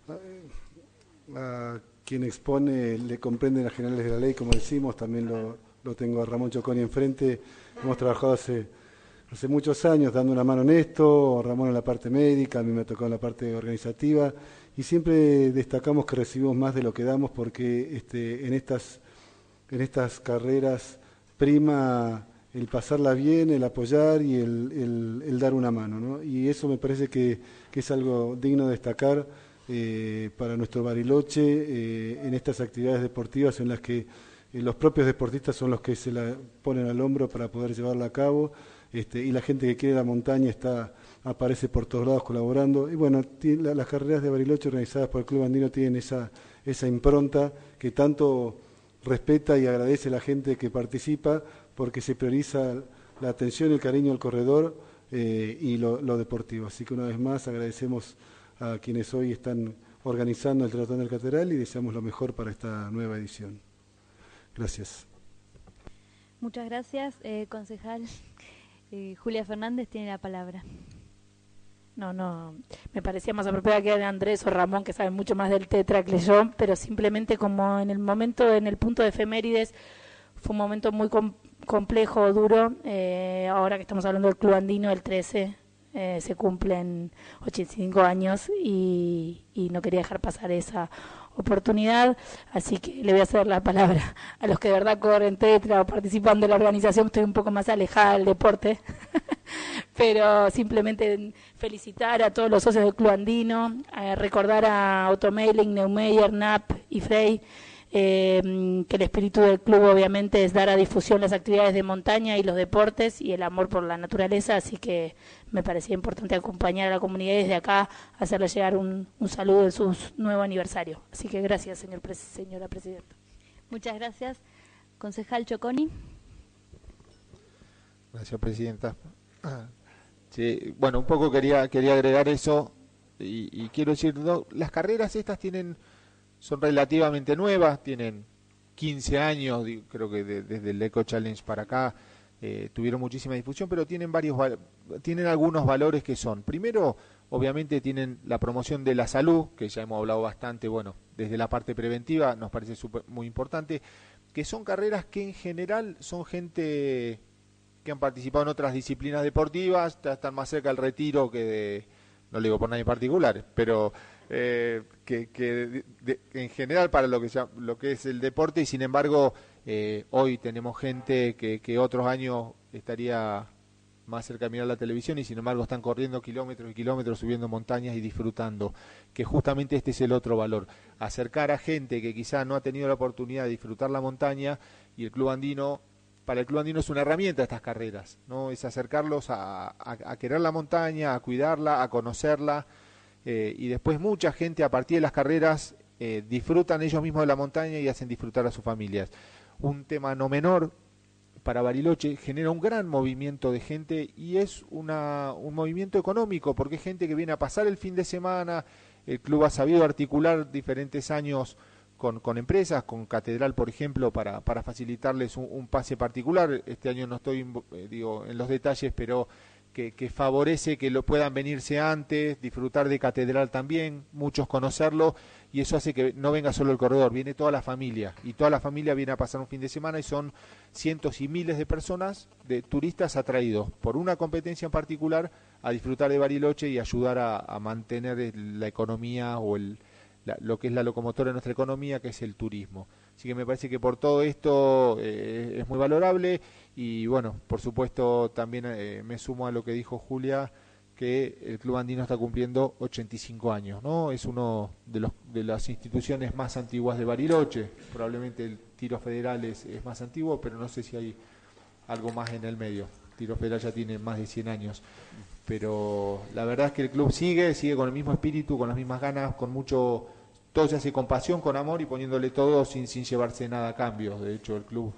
a quien expone le comprenden las generales de la ley, como decimos, también lo tengo a Ramón Choconi enfrente. Hemos trabajado hace muchos años dando una mano en esto, Ramón en la parte médica, a mí me ha tocado en la parte organizativa, y siempre destacamos que recibimos más de lo que damos, porque en estas carreras prima el pasarla bien, el apoyar y el dar una mano, ¿no? Y eso me parece que es algo digno de destacar para nuestro Bariloche en estas actividades deportivas en las que los propios deportistas son los que se la ponen al hombro para poder llevarla a cabo, y la gente que quiere la montaña aparece por todos lados colaborando. Y bueno, las carreras de Bariloche organizadas por el Club Andino tienen esa impronta que tanto respeta y agradece a la gente que participa, porque se prioriza la atención y el cariño al corredor y lo deportivo. Así que una vez más agradecemos a quienes hoy están organizando el Triatlón del Catedral y deseamos lo mejor para esta nueva edición. Gracias. Muchas gracias, concejal. Julia Fernández tiene la palabra. No, me parecía más apropiada que Andrés o Ramón, que saben mucho más del tetra que yo, pero simplemente como en el punto de efemérides, fue un momento muy complejo, duro. Ahora que estamos hablando del Club Andino, el 13, se cumplen 85 años y no quería dejar pasar esa oportunidad, así que le voy a ceder la palabra a los que de verdad corren tetra o participan de la organización. Estoy un poco más alejada del deporte, pero simplemente felicitar a todos los socios del Club Andino, recordar a Automailing, Neumeyer, NAP y Frey, que el espíritu del club obviamente es dar a difusión las actividades de montaña y los deportes y el amor por la naturaleza, así que me parecía importante acompañar a la comunidad y desde acá hacerle llegar un saludo en su nuevo aniversario. Así que gracias, señora presidenta. Muchas gracias. Concejal Choconi. Gracias, presidenta. Sí, bueno, un poco quería agregar eso y quiero decir, las carreras estas son relativamente nuevas, tienen 15 años, creo que desde el Eco Challenge para acá tuvieron muchísima difusión, pero tienen algunos valores que son, primero, obviamente tienen la promoción de la salud, que ya hemos hablado bastante, bueno, desde la parte preventiva nos parece muy importante, que son carreras que en general son gente que han participado en otras disciplinas deportivas, están más cerca del retiro que de, no le digo por nadie en particular, pero en general para lo que es el deporte, y sin embargo hoy tenemos gente que otros años estaría más cerca de mirar la televisión y sin embargo están corriendo kilómetros y kilómetros, subiendo montañas y disfrutando, que justamente este es el otro valor, acercar a gente que quizá no ha tenido la oportunidad de disfrutar la montaña, y para el Club Andino es una herramienta estas carreras, ¿no? Es acercarlos a querer la montaña, a cuidarla, a conocerla. Y después mucha gente a partir de las carreras disfrutan ellos mismos de la montaña y hacen disfrutar a sus familias. Un tema no menor para Bariloche, genera un gran movimiento de gente y es un movimiento económico, porque es gente que viene a pasar el fin de semana. El club ha sabido articular diferentes años con empresas, con Catedral por ejemplo, para facilitarles un pase particular. Este año no estoy en los detalles, pero que favorece que lo puedan venirse antes, disfrutar de Catedral también, muchos conocerlo, y eso hace que no venga solo el corredor, viene toda la familia, y toda la familia viene a pasar un fin de semana, y son cientos y miles de personas, de turistas atraídos por una competencia en particular a disfrutar de Bariloche y ayudar a mantener la economía o lo que es la locomotora de nuestra economía, que es el turismo. Así que me parece que por todo esto es muy valorable, y bueno, por supuesto también me sumo a lo que dijo Julia, que el Club Andino está cumpliendo 85 años, ¿no? Es uno de las instituciones más antiguas de Bariloche, probablemente el Tiro Federal es más antiguo, pero no sé si hay algo más en el medio. Tiro Federal ya tiene más de 100 años, pero la verdad es que el club sigue con el mismo espíritu, con las mismas ganas, con mucho, todo se hace con pasión, con amor y poniéndole todo sin llevarse nada a cambio. De hecho, el club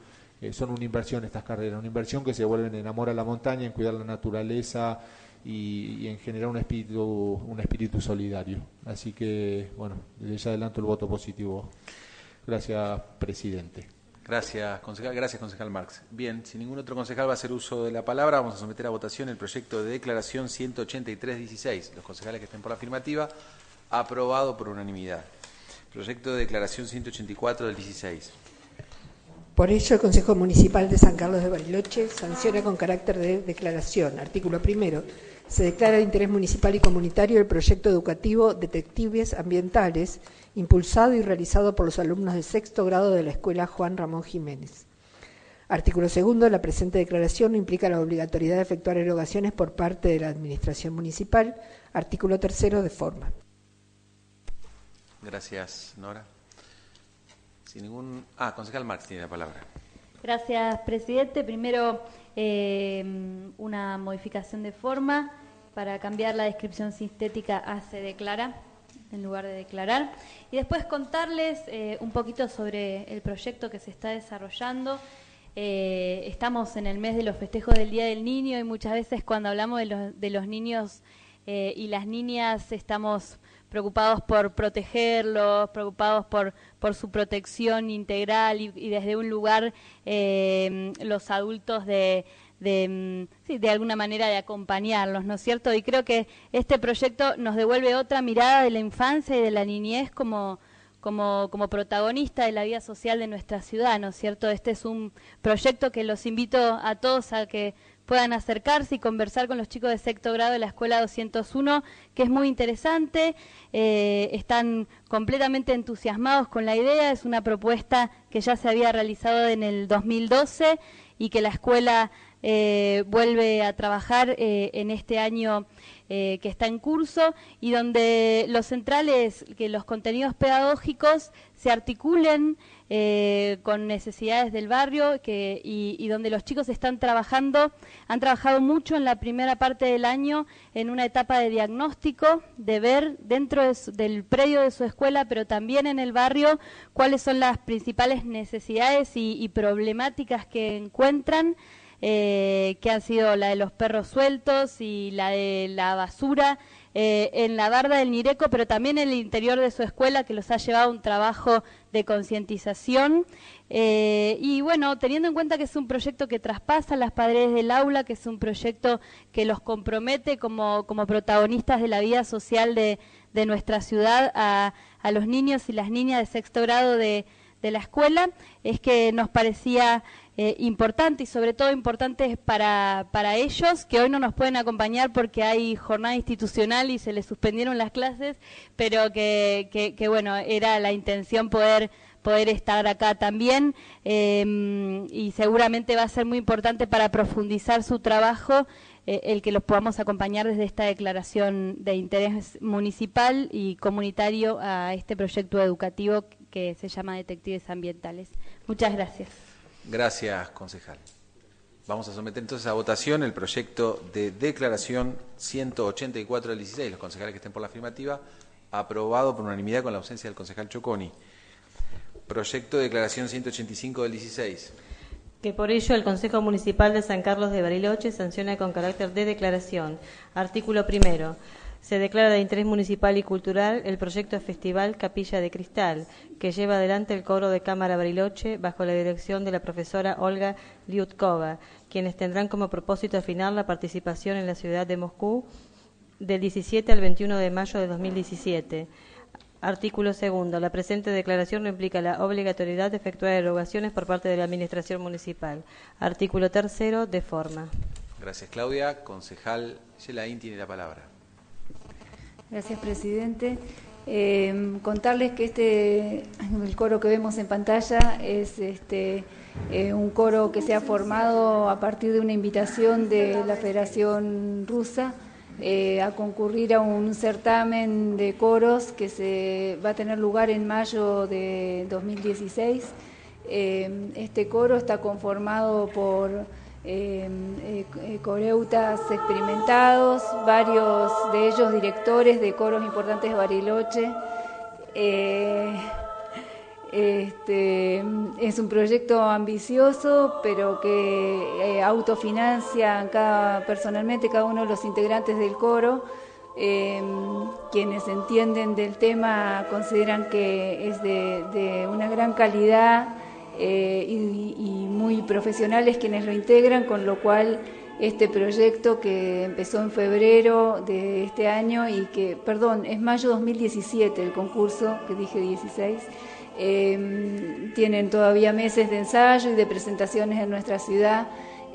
son una inversión estas carreras, una inversión que se vuelve en amor a la montaña, en cuidar la naturaleza y en generar un espíritu solidario. Así que, bueno, desde ya adelanto el voto positivo. Gracias, presidente. Gracias, concejal Marx. Bien, si ningún otro concejal va a hacer uso de la palabra, vamos a someter a votación el proyecto de declaración 183-16. Los concejales que estén por la afirmativa, aprobado por unanimidad. Proyecto de declaración 184 del 16. Por ello, el Consejo Municipal de San Carlos de Bariloche sanciona con carácter de declaración. Artículo 1. Se declara de interés municipal y comunitario el proyecto educativo Detectives Ambientales, impulsado y realizado por los alumnos de sexto grado de la Escuela Juan Ramón Jiménez. Artículo 2. La presente declaración no implica la obligatoriedad de efectuar erogaciones por parte de la Administración Municipal. Artículo 3. De forma. Gracias, Nora. Concejal Marx tiene la palabra. Gracias, presidente. Primero, una modificación de forma para cambiar la descripción sintética a se declara, en lugar de declarar. Y después contarles un poquito sobre el proyecto que se está desarrollando. Estamos en el mes de los festejos del Día del Niño y muchas veces cuando hablamos de los niños y las niñas estamos preocupados por protegerlos, preocupados por su protección integral y desde un lugar los adultos de alguna manera de acompañarlos, ¿no es cierto? Y creo que este proyecto nos devuelve otra mirada de la infancia y de la niñez como protagonista de la vida social de nuestra ciudad, ¿no es cierto? Este es un proyecto que los invito a todos a que puedan acercarse y conversar con los chicos de sexto grado de la Escuela 201, que es muy interesante, están completamente entusiasmados con la idea, es una propuesta que ya se había realizado en el 2012 y que la escuela vuelve a trabajar en este año que está en curso y donde lo central es que los contenidos pedagógicos se articulen con necesidades del barrio y donde los chicos han trabajado mucho en la primera parte del año en una etapa de diagnóstico, de ver dentro del predio de su escuela, pero también en el barrio, cuáles son las principales necesidades y problemáticas que encuentran, que han sido la de los perros sueltos y la de la basura en la barda del Nireco, pero también en el interior de su escuela, que los ha llevado a un trabajo de concientización. Y bueno, teniendo en cuenta que es un proyecto que traspasa las paredes del aula, que es un proyecto que los compromete como protagonistas de la vida social de nuestra ciudad a los niños y las niñas de sexto grado de la escuela, es que nos parecía importante y sobre todo importante para ellos, que hoy no nos pueden acompañar porque hay jornada institucional y se les suspendieron las clases, pero que bueno, era la intención poder estar acá también y seguramente va a ser muy importante para profundizar su trabajo el que los podamos acompañar desde esta declaración de interés municipal y comunitario a este proyecto educativo que se llama Detectives Ambientales. Muchas gracias. Gracias, concejal. Vamos a someter entonces a votación el proyecto de declaración 184 del 16. Los concejales que estén por la afirmativa, aprobado por unanimidad con la ausencia del concejal Choconi. Proyecto de declaración 185 del 16. Que por ello el Consejo Municipal de San Carlos de Bariloche sanciona con carácter de declaración. Artículo 1. Se declara de interés municipal y cultural el proyecto Festival Capilla de Cristal, que lleva adelante el coro de Cámara Bariloche bajo la dirección de la profesora Olga Liutkova, quienes tendrán como propósito afinar la participación en la ciudad de Moscú del 17 al 21 de mayo de 2017. Artículo 2. La presente declaración no implica la obligatoriedad de efectuar erogaciones por parte de la Administración Municipal. Artículo 3. De forma. Gracias, Claudia. Concejal Yelaín tiene la palabra. Gracias, presidente. Contarles que el coro que vemos en pantalla es un coro que se ha formado a partir de una invitación de la Federación Rusa a concurrir a un certamen de coros que se va a tener lugar en mayo de 2016. Este coro está conformado por coreutas experimentados, varios de ellos directores de coros importantes de Bariloche. Es un proyecto ambicioso, pero que autofinancia personalmente cada uno de los integrantes del coro. Quienes entienden del tema consideran que es de una gran calidad y muy profesionales quienes lo integran, con lo cual este proyecto que empezó en febrero de este año y que, perdón, es mayo 2017 el concurso, que dije 16, tienen todavía meses de ensayo y de presentaciones en nuestra ciudad.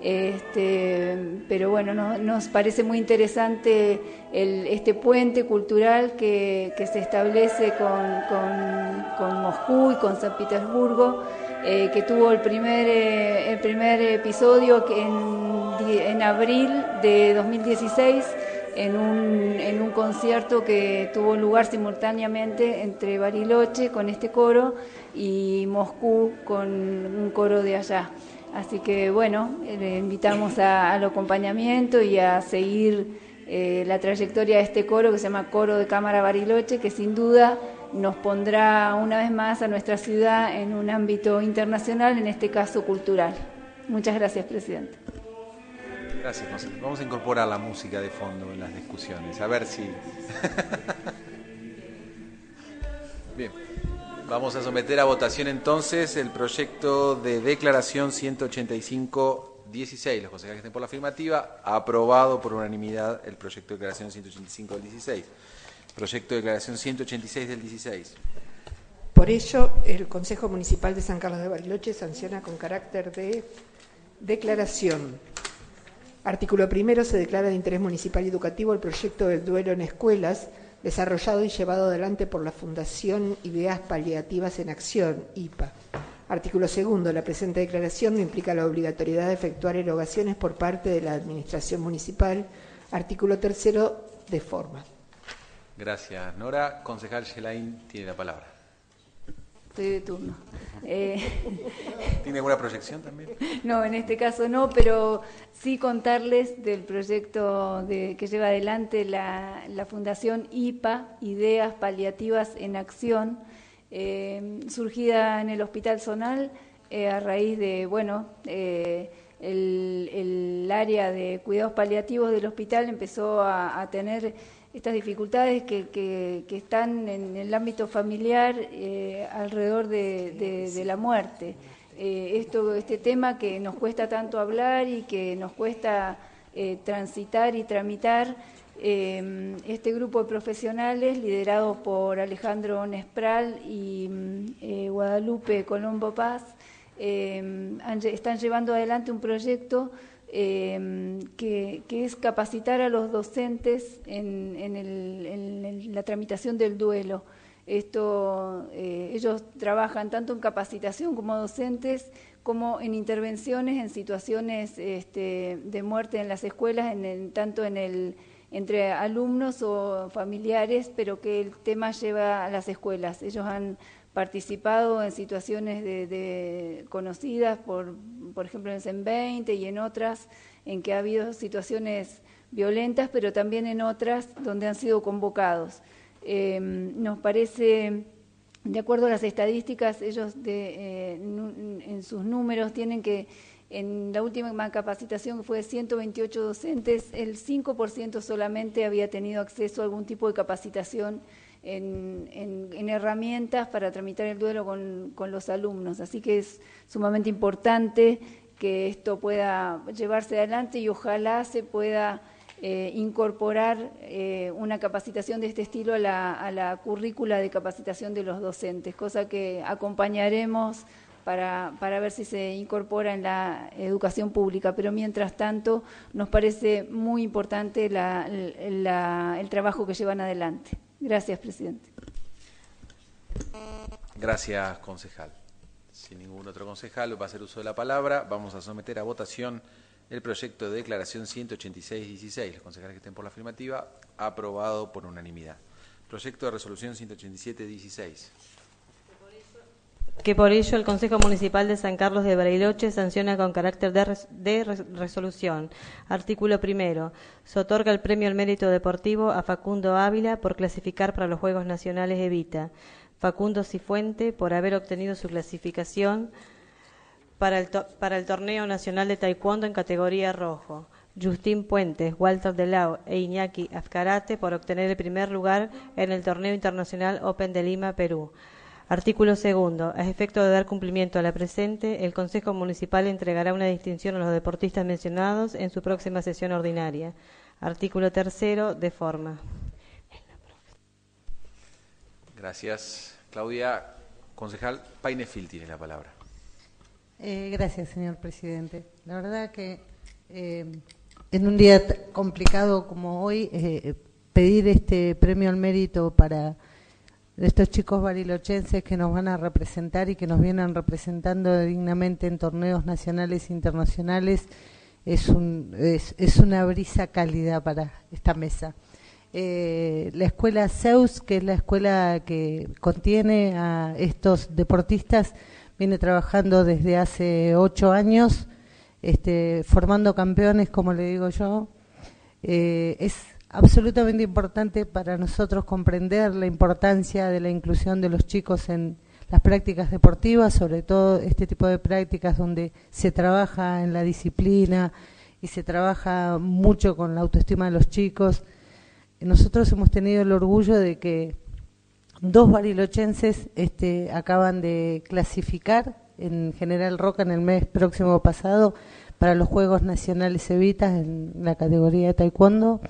Pero bueno, nos parece muy interesante este puente cultural que se establece con Moscú y con San Petersburgo, que tuvo el primer episodio en abril de 2016 en un concierto que tuvo lugar simultáneamente entre Bariloche con este coro y Moscú con un coro de allá. Así que bueno, le invitamos al acompañamiento y a seguir la trayectoria de este coro que se llama Coro de Cámara Bariloche, que sin duda nos pondrá una vez más a nuestra ciudad en un ámbito internacional, en este caso cultural. Muchas gracias, presidente. Gracias, José. Vamos a incorporar la música de fondo en las discusiones, a ver si... Bien. Vamos a someter a votación entonces el proyecto de declaración 185-16. Los concejales que estén por la afirmativa, aprobado por unanimidad el proyecto de declaración 185 del 16. Proyecto de declaración 186 del 16. Por ello, el Consejo Municipal de San Carlos de Bariloche sanciona con carácter de declaración. Artículo primero. Se declara de interés municipal y educativo el proyecto del duelo en escuelas, desarrollado y llevado adelante por la Fundación Ideas Paliativas en Acción, IPA. Artículo segundo. La presente declaración no implica la obligatoriedad de efectuar erogaciones por parte de la Administración Municipal. Artículo tercero. De forma. Gracias, Nora. Concejal Gelain tiene la palabra. Estoy de turno. ¿Tiene alguna proyección también? No, en este caso no, pero sí contarles del proyecto que lleva adelante la Fundación IPA, Ideas Paliativas en Acción, surgida en el Hospital Zonal a raíz de, el área de cuidados paliativos del hospital empezó a tener estas dificultades que están en el ámbito familiar alrededor de la muerte. Este tema que nos cuesta tanto hablar y que nos cuesta transitar y tramitar, este grupo de profesionales liderados por Alejandro Nespral y Guadalupe Colombo Paz están llevando adelante un proyecto que es capacitar a los docentes en la tramitación del duelo. Ellos trabajan tanto en capacitación como docentes, como en intervenciones en situaciones de muerte en las escuelas, tanto entre alumnos o familiares, pero que el tema lleva a las escuelas. Ellos han participado en situaciones conocidas, por ejemplo en el CEN 20 y en otras, en que ha habido situaciones violentas, pero también en otras donde han sido convocados. Nos parece, de acuerdo a las estadísticas, ellos en sus números tienen que, en la última capacitación que fue de 128 docentes, el 5% solamente había tenido acceso a algún tipo de capacitación en herramientas para tramitar el duelo con los alumnos. Así que es sumamente importante que esto pueda llevarse adelante y ojalá se pueda incorporar una capacitación de este estilo a la currícula de capacitación de los docentes, cosa que acompañaremos para ver si se incorpora en la educación pública. Pero mientras tanto nos parece muy importante el trabajo que llevan adelante. Gracias, presidente. Gracias, concejal. Si ningún otro concejal va a hacer uso de la palabra, vamos a someter a votación el proyecto de declaración 186-16. Los concejales que estén por la afirmativa, aprobado por unanimidad. Proyecto de resolución 187-16. Que por ello el Consejo Municipal de San Carlos de Bariloche sanciona con carácter de resolución. Artículo primero. Se otorga el premio al mérito deportivo a Facundo Ávila por clasificar para los Juegos Nacionales Evita. Facundo Cifuente, por haber obtenido su clasificación para el Torneo Nacional de Taekwondo en categoría rojo. Justín Puentes, Walter Delau e Iñaki Azcarate, por obtener el primer lugar en el Torneo Internacional Open de Lima, Perú. Artículo 2. A efecto de dar cumplimiento a la presente, el Consejo Municipal entregará una distinción a los deportistas mencionados en su próxima sesión ordinaria. Artículo 3. De forma. Gracias, Claudia. Concejal Painefil tiene la palabra. Gracias, señor presidente. La verdad que en un día complicado como hoy, pedir este premio al mérito para estos chicos barilochenses que nos van a representar y que nos vienen representando dignamente en torneos nacionales e internacionales es una brisa cálida para esta mesa. La escuela Zeus, que es la escuela que contiene a estos deportistas, viene trabajando desde hace 8 años, formando campeones, como le digo yo. Es absolutamente importante para nosotros comprender la importancia de la inclusión de los chicos en las prácticas deportivas, sobre todo este tipo de prácticas donde se trabaja en la disciplina y se trabaja mucho con la autoestima de los chicos. Nosotros hemos tenido el orgullo de que 2 barilochenses acaban de clasificar en General Roca en el mes próximo pasado para los Juegos Nacionales Evitas en la categoría de Taekwondo.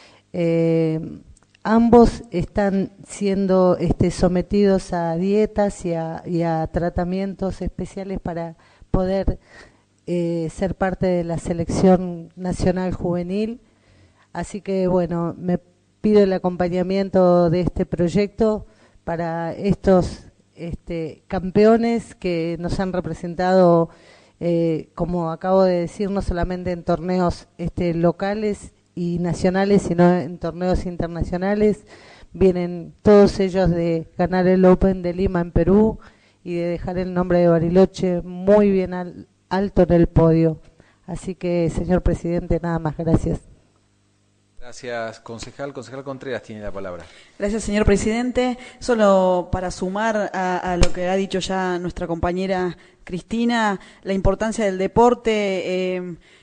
Ambos están siendo sometidos a dietas y a tratamientos especiales para poder ser parte de la selección nacional juvenil. Así que, bueno, me pido el acompañamiento de este proyecto para estos campeones que nos han representado, como acabo de decir, no solamente en torneos locales y nacionales, sino en torneos internacionales. Vienen todos ellos de ganar el Open de Lima en Perú y de dejar el nombre de Bariloche muy bien alto en el podio. Así que, señor presidente, nada más, gracias. Gracias, concejal. Concejal Contreras tiene la palabra. Gracias, señor presidente. Solo para sumar a lo que ha dicho ya nuestra compañera Cristina, la importancia del deporte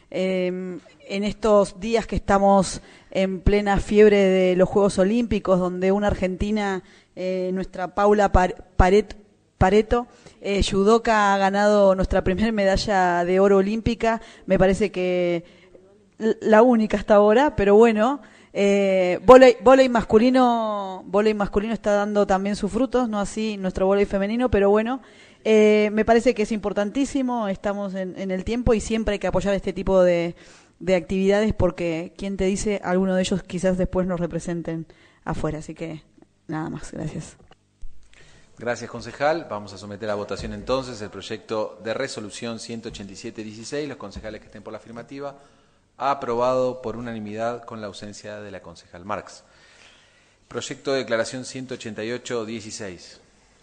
en estos días que estamos en plena fiebre de los Juegos Olímpicos, donde una argentina, nuestra Paula Pareto, judoka, ha ganado nuestra primera medalla de oro olímpica. Me parece que la única hasta ahora, pero bueno, vóley masculino está dando también sus frutos, no así nuestro vóley femenino, pero bueno, me parece que es importantísimo, estamos en el tiempo y siempre hay que apoyar este tipo de actividades, porque quién te dice, alguno de ellos quizás después nos representen afuera. Así que nada más, gracias. Gracias, concejal. Vamos a someter a votación entonces el proyecto de resolución 187-16. Los concejales que estén por la afirmativa, ha aprobado por unanimidad con la ausencia de la concejal Marx. Proyecto de declaración 188-16.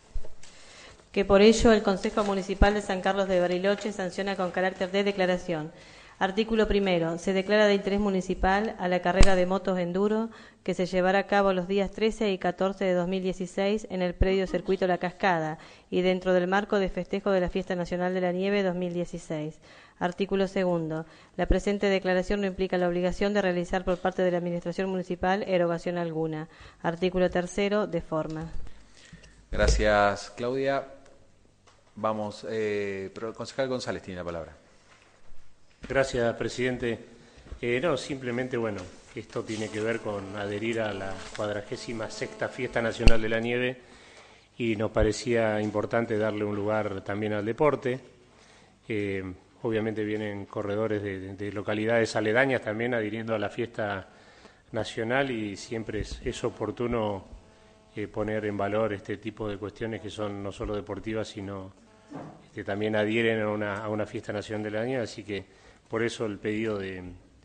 Que por ello el Consejo Municipal de San Carlos de Bariloche sanciona con carácter de declaración. Artículo 1. Se declara de interés municipal a la carrera de motos enduro que se llevará a cabo los días 13 y 14 de 2016 en el predio Circuito La Cascada y dentro del marco de festejo de la Fiesta Nacional de la Nieve 2016. Artículo 2. La presente declaración no implica la obligación de realizar por parte de la Administración Municipal erogación alguna. Artículo 3. De forma. Gracias, Claudia. Vamos, concejal González tiene la palabra. Gracias, presidente. No, simplemente, bueno, esto tiene que ver con adherir a la 46ª Fiesta Nacional de la Nieve y nos parecía importante darle un lugar también al deporte. Obviamente vienen corredores de localidades aledañas también adhiriendo a la fiesta nacional y siempre es oportuno poner en valor este tipo de cuestiones que son no solo deportivas, sino también adhieren a una fiesta nacional de la nieve, así que por eso el pedido de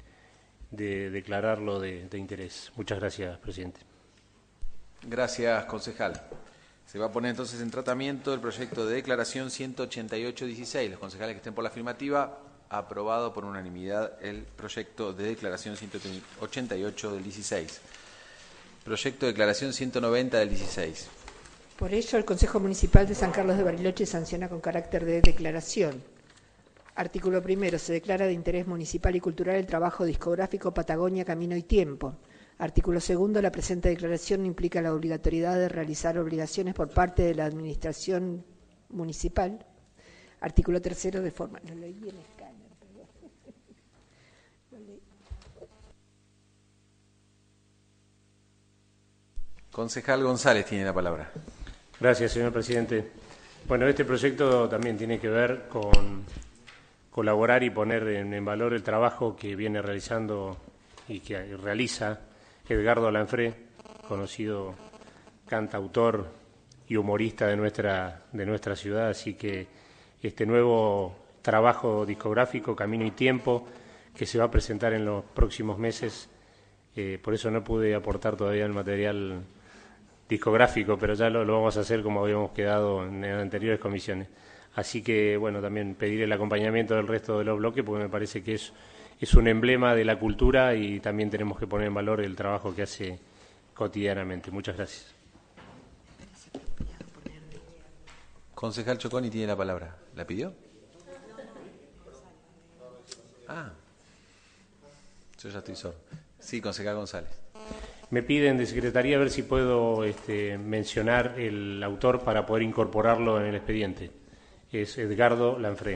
declararlo de interés. Muchas gracias, presidente. Gracias, concejal. Se va a poner entonces en tratamiento el proyecto de declaración 188-16. Los concejales que estén por la afirmativa, aprobado por unanimidad el proyecto de declaración 188 del 16. Proyecto de declaración 190 del 16. Por ello, el Consejo Municipal de San Carlos de Bariloche sanciona con carácter de declaración. Artículo primero. Se declara de interés municipal y cultural el trabajo discográfico Patagonia, Camino y Tiempo. Artículo segundo. La presente declaración no implica la obligatoriedad de realizar obligaciones por parte de la Administración Municipal. Artículo tercero. De forma... Lo leí en escáner, perdón. Lo leí. Concejal González tiene la palabra. Gracias, señor presidente. Bueno, este proyecto también tiene que ver con colaborar y poner en valor el trabajo que viene realizando y que realiza Edgardo Lanfré, conocido cantautor y humorista de nuestra ciudad. Así que este nuevo trabajo discográfico, Camino y Tiempo, que se va a presentar en los próximos meses, por eso no pude aportar todavía el material discográfico, pero ya lo vamos a hacer como habíamos quedado en anteriores comisiones. Así que, bueno, también pedir el acompañamiento del resto de los bloques, porque me parece que es un emblema de la cultura y también tenemos que poner en valor el trabajo que hace cotidianamente. Muchas gracias. Concejal Choconi tiene la palabra. ¿La pidió? Yo ya estoy sordo. Sí, concejal González. Me piden de Secretaría a ver si puedo mencionar el autor para poder incorporarlo en el expediente. Es Edgardo Lanfré.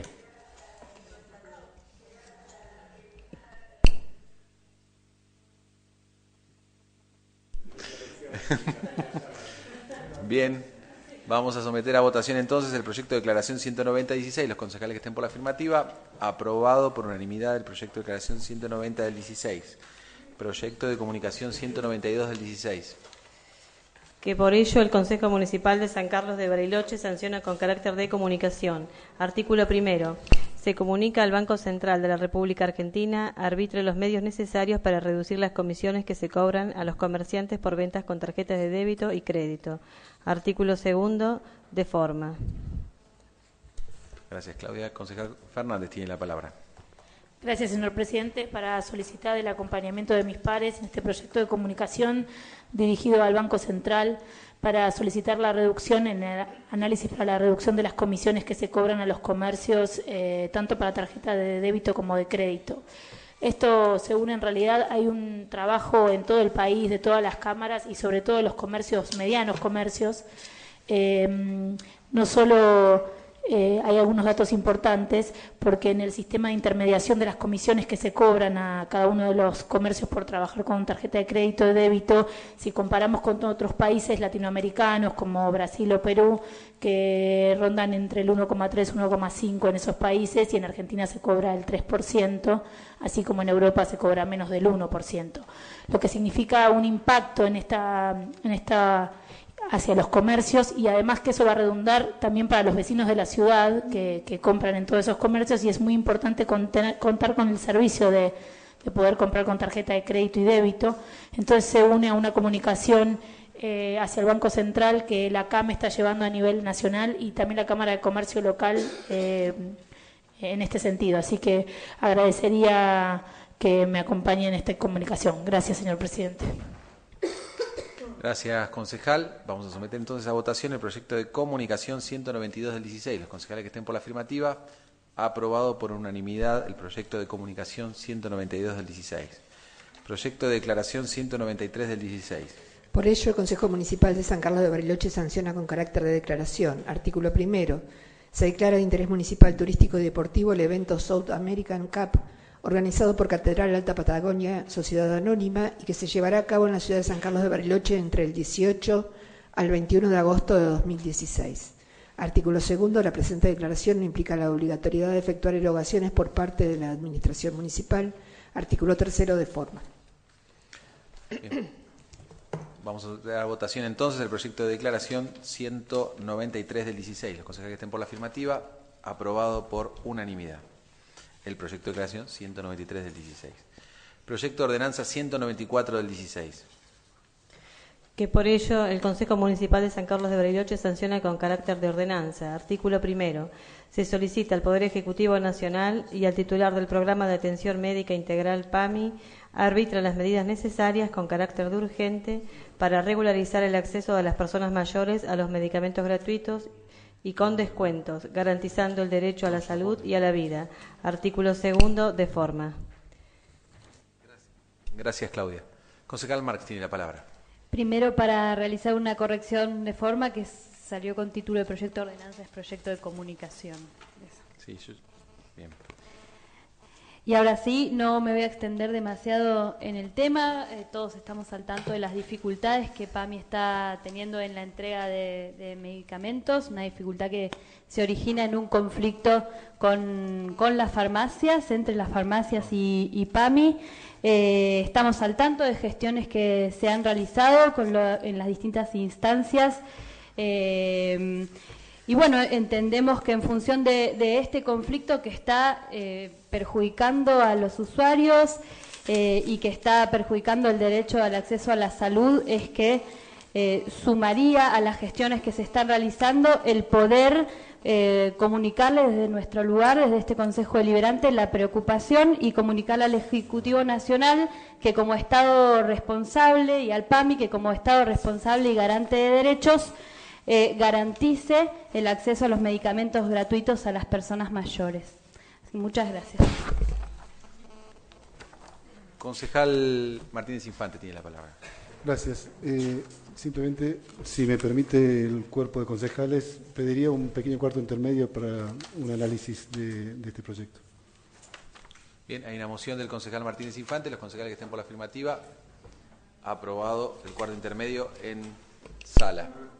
Bien, vamos a someter a votación entonces el proyecto de declaración 190-16. Los concejales que estén por la afirmativa, aprobado por unanimidad el proyecto de declaración 190 del 16. Proyecto de comunicación 192 del 16. Que por ello el Consejo Municipal de San Carlos de Bariloche sanciona con carácter de comunicación. Artículo primero. Se comunica al Banco Central de la República Argentina arbitre los medios necesarios para reducir las comisiones que se cobran a los comerciantes por ventas con tarjetas de débito y crédito. Artículo segundo. De forma. Gracias, Claudia. Concejal Fernández tiene la palabra. Gracias, señor presidente. Para solicitar el acompañamiento de mis pares en este proyecto de comunicación dirigido al Banco Central para solicitar la reducción en el análisis para la reducción de las comisiones que se cobran a los comercios, tanto para tarjeta de débito como de crédito. Esto, según en realidad, hay un trabajo en todo el país, de todas las cámaras y sobre todo los comercios, medianos comercios. No solo... hay algunos datos importantes, porque en el sistema de intermediación de las comisiones que se cobran a cada uno de los comercios por trabajar con tarjeta de crédito o de débito, si comparamos con otros países latinoamericanos como Brasil o Perú, que rondan entre el 1,3 y 1,5 en esos países, y en Argentina se cobra el 3%, así como en Europa se cobra menos del 1%, lo que significa un impacto en esta hacia los comercios, y además que eso va a redundar también para los vecinos de la ciudad que compran en todos esos comercios, y es muy importante contar con el servicio de poder comprar con tarjeta de crédito y débito. Entonces se une a una comunicación hacia el Banco Central que la CAM está llevando a nivel nacional y también la Cámara de Comercio local en este sentido. Así que agradecería que me acompañen en esta comunicación. Gracias, señor presidente. Gracias, concejal. Vamos a someter entonces a votación el proyecto de comunicación 192 del 16. Los concejales que estén por la afirmativa, aprobado por unanimidad el proyecto de comunicación 192 del 16. Proyecto de declaración 193 del 16. Por ello, el Consejo Municipal de San Carlos de Bariloche sanciona con carácter de declaración. Artículo primero. Se declara de interés municipal turístico y deportivo el evento South American Cup, organizado por Catedral Alta Patagonia, Sociedad Anónima, y que se llevará a cabo en la ciudad de San Carlos de Bariloche entre el 18 al 21 de agosto de 2016. Artículo segundo. La presente declaración no implica la obligatoriedad de efectuar erogaciones por parte de la Administración Municipal. Artículo tercero. De forma. Bien. Vamos a dar a votación entonces el proyecto de declaración 193 del 16. Los concejales que estén por la afirmativa, aprobado por unanimidad. El proyecto de declaración 193 del 16. Proyecto de ordenanza 194 del 16. Que por ello el Consejo Municipal de San Carlos de Bariloche sanciona con carácter de ordenanza. Artículo primero. Se solicita al Poder Ejecutivo Nacional y al titular del Programa de Atención Médica Integral PAMI arbitra las medidas necesarias con carácter de urgente para regularizar el acceso de las personas mayores a los medicamentos gratuitos y con descuentos, garantizando el derecho a la salud y a la vida. Artículo 2, de forma. Gracias, Claudia. Concejal Marx tiene la palabra. Primero, para realizar una corrección de forma que salió con título de proyecto de ordenanza, es proyecto de comunicación. Sí, bien. Y ahora sí, no me voy a extender demasiado en el tema. Todos estamos al tanto de las dificultades que PAMI está teniendo en la entrega de medicamentos, una dificultad que se origina en un conflicto con las farmacias, entre las farmacias y PAMI. Estamos al tanto de gestiones que se han realizado en las distintas instancias. Y bueno, entendemos que en función de este conflicto que está perjudicando a los usuarios y que está perjudicando el derecho al acceso a la salud, es que sumaría a las gestiones que se están realizando el poder comunicarle desde nuestro lugar, desde este Consejo Deliberante, la preocupación y comunicarle al Ejecutivo Nacional que como Estado responsable y al PAMI que como Estado responsable y garante de derechos garantice el acceso a los medicamentos gratuitos a las personas mayores. Muchas gracias. Concejal Martínez Infante tiene la palabra. Gracias. Simplemente, si me permite el cuerpo de concejales, pediría un pequeño cuarto intermedio para un análisis de este proyecto. Bien, hay una moción del concejal Martínez Infante. Los concejales que estén por la afirmativa, aprobado el cuarto intermedio en sala.